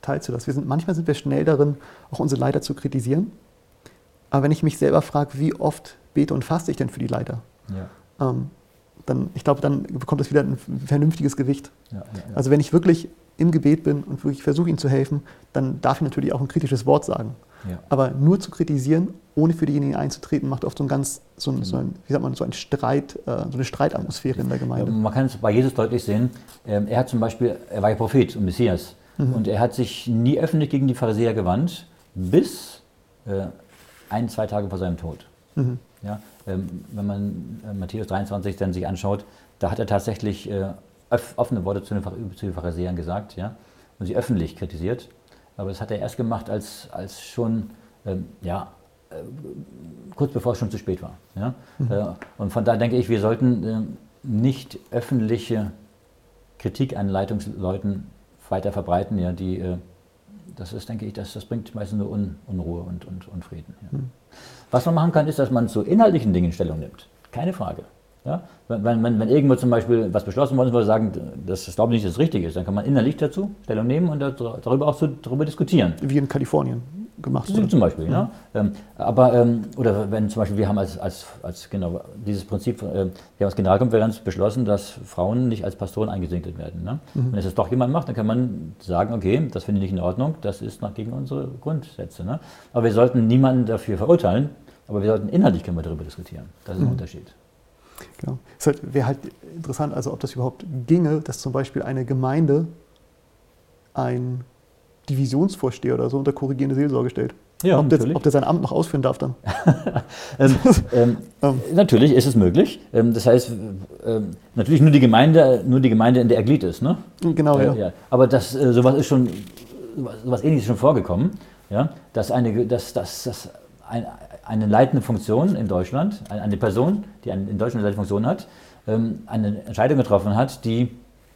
teilst du das? Wir sind, manchmal sind wir schnell darin, auch unsere Leiter zu kritisieren. Aber wenn ich mich selber frage, wie oft bete und faste ich denn für die Leiter? Ja. Ähm, dann, ich glaube, dann bekommt es wieder ein vernünftiges Gewicht. Ja, ja, ja. Also wenn ich wirklich im Gebet bin und wirklich versuche, ihnen zu helfen, dann darf ich natürlich auch ein kritisches Wort sagen. Ja. Aber nur zu kritisieren, ohne für diejenigen einzutreten, macht oft so ein ganz, so ein, so ein, wie sagt man, so ein Streit, äh, so eine Streitatmosphäre in der Gemeinde. Ja, man kann es bei Jesus deutlich sehen. Ähm, er hat zum Beispiel, er war ja Prophet und Messias. Mhm. Und er hat sich nie öffentlich gegen die Pharisäer gewandt, bis äh, ein, zwei Tage vor seinem Tod. Mhm. Ja, ähm, wenn man äh, Matthäus dreiundzwanzig dann sich anschaut, da hat er tatsächlich äh, offene Worte zu den, zu den Pharisäern gesagt, ja, und sie öffentlich kritisiert. Aber das hat er erst gemacht, als, als schon, ähm, ja, äh, kurz bevor es schon zu spät war. Ja? Mhm. Äh, und von daher denke ich, wir sollten äh, nicht öffentliche Kritik an Leitungsleuten weiter verbreiten. Ja, die, äh, das ist, denke ich, das, das bringt meistens nur Un, Unruhe und, und Unfrieden. Ja. Mhm. Was man machen kann, ist, dass man zu inhaltlichen Dingen Stellung nimmt. Keine Frage. Ja? Wenn, wenn, wenn irgendwo zum Beispiel was beschlossen worden ist, wo wir sagen, das, das glaube ich nicht, dass es richtig ist, dann kann man innerlich dazu Stellung nehmen und darüber auch zu, darüber diskutieren. Wie in Kalifornien gemacht wurde. Zum Beispiel, mhm. ja. Ähm, aber, ähm, oder wenn zum Beispiel, wir haben als, als, als genau dieses Prinzip, äh, wir haben als Generalkonferenz beschlossen, dass Frauen nicht als Pastoren eingesegnet werden. Ne? Mhm. Wenn es das doch jemand macht, dann kann man sagen, okay, das finde ich nicht in Ordnung, das ist nach gegen unsere Grundsätze. Ne? Aber wir sollten niemanden dafür verurteilen, aber wir sollten inhaltlich können wir darüber diskutieren. Das ist mhm. ein Unterschied. Genau. Es halt, wäre halt interessant, also ob das überhaupt ginge, dass zum Beispiel eine Gemeinde ein Divisionsvorsteher oder so unter korrigierende Seelsorge stellt. Ja, ob, der, ob der sein Amt noch ausführen darf dann. ähm, ähm, ähm. Natürlich ist es möglich. Ähm, das heißt, ähm, natürlich nur die Gemeinde, nur die Gemeinde, in der er Glied ist. Ne? Genau, äh, ja. ja. Aber das, äh, sowas ist schon, sowas Ähnliches ist schon vorgekommen, ja? dass, eine, dass, dass, dass ein, eine leitende Funktion in Deutschland, eine Person, die in Deutschland eine leitende Funktion hat, ähm, eine Entscheidung getroffen hat, die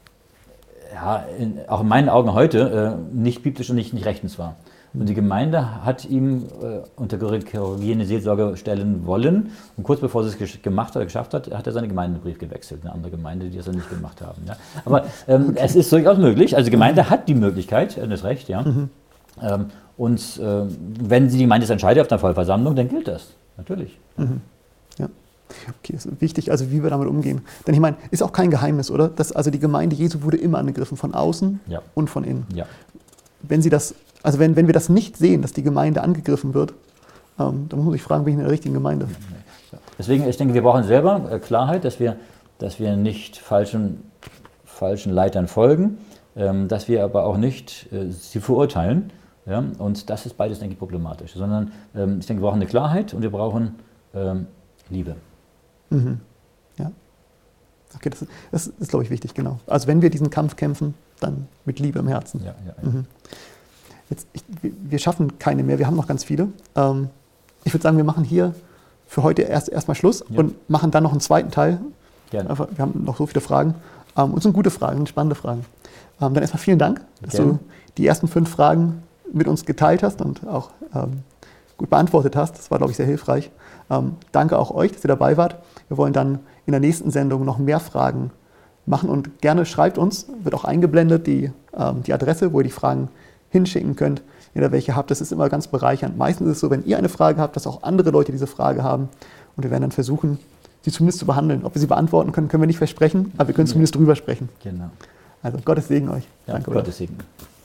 ja, in, auch in meinen Augen heute äh, nicht biblisch und nicht, nicht rechtens war. Und die Gemeinde hat ihm äh, unter korrigierende Seelsorge stellen wollen. Und kurz bevor sie es gemacht hat, geschafft hat, hat er seinen Gemeindebrief gewechselt. Eine andere Gemeinde, die es dann nicht gemacht haben. Ja. Aber ähm, okay. Es ist durchaus möglich. Also die Gemeinde hat die Möglichkeit, das Recht, ja. Mhm. Ähm, und äh, wenn sie die Gemeinde entscheidet auf der Vollversammlung, dann gilt das. Natürlich. Mhm. Ja. Okay, das ist wichtig, also wie wir damit umgehen. Denn ich meine, ist auch kein Geheimnis, oder? Dass, also die Gemeinde Jesu wurde immer angegriffen, von außen ja. und von innen. Ja. Wenn sie das, also wenn, wenn wir das nicht sehen, dass die Gemeinde angegriffen wird, ähm, dann muss ich fragen, bin ich in der richtigen Gemeinde? Deswegen, ich denke, wir brauchen selber äh, Klarheit, dass wir, dass wir nicht falschen, falschen Leitern folgen, ähm, dass wir aber auch nicht äh, sie verurteilen. Ja? Und das ist beides, denke ich, problematisch. Sondern ähm, ich denke, wir brauchen eine Klarheit und wir brauchen ähm, Liebe. Mhm. Ja. Okay, das ist, das ist, glaube ich, wichtig, genau. Also wenn wir diesen Kampf kämpfen, dann mit Liebe im Herzen. Ja, ja, ja. Mhm. Jetzt, ich, wir schaffen keine mehr, wir haben noch ganz viele. Ähm, ich würde sagen, wir machen hier für heute erst erstmal Schluss ja. und machen dann noch einen zweiten Teil. Gerne. Einfach, wir haben noch so viele Fragen. Ähm, und es sind gute Fragen, sind spannende Fragen. Ähm, dann erstmal vielen Dank, dass Gerne. du die ersten fünf Fragen mit uns geteilt hast und auch ähm, gut beantwortet hast. Das war, glaube ich, sehr hilfreich. Ähm, danke auch euch, dass ihr dabei wart. Wir wollen dann in der nächsten Sendung noch mehr Fragen machen und gerne schreibt uns, wird auch eingeblendet, die, ähm, die Adresse, wo ihr die Fragen hinschicken könnt, wenn ihr welche habt. Das ist immer ganz bereichernd. Meistens ist es so, wenn ihr eine Frage habt, dass auch andere Leute diese Frage haben und wir werden dann versuchen, sie zumindest zu behandeln. Ob wir sie beantworten können, können wir nicht versprechen, aber wir können zumindest drüber sprechen. Genau. Also Gottes Segen euch. Ja, Danke. Gottes Segen.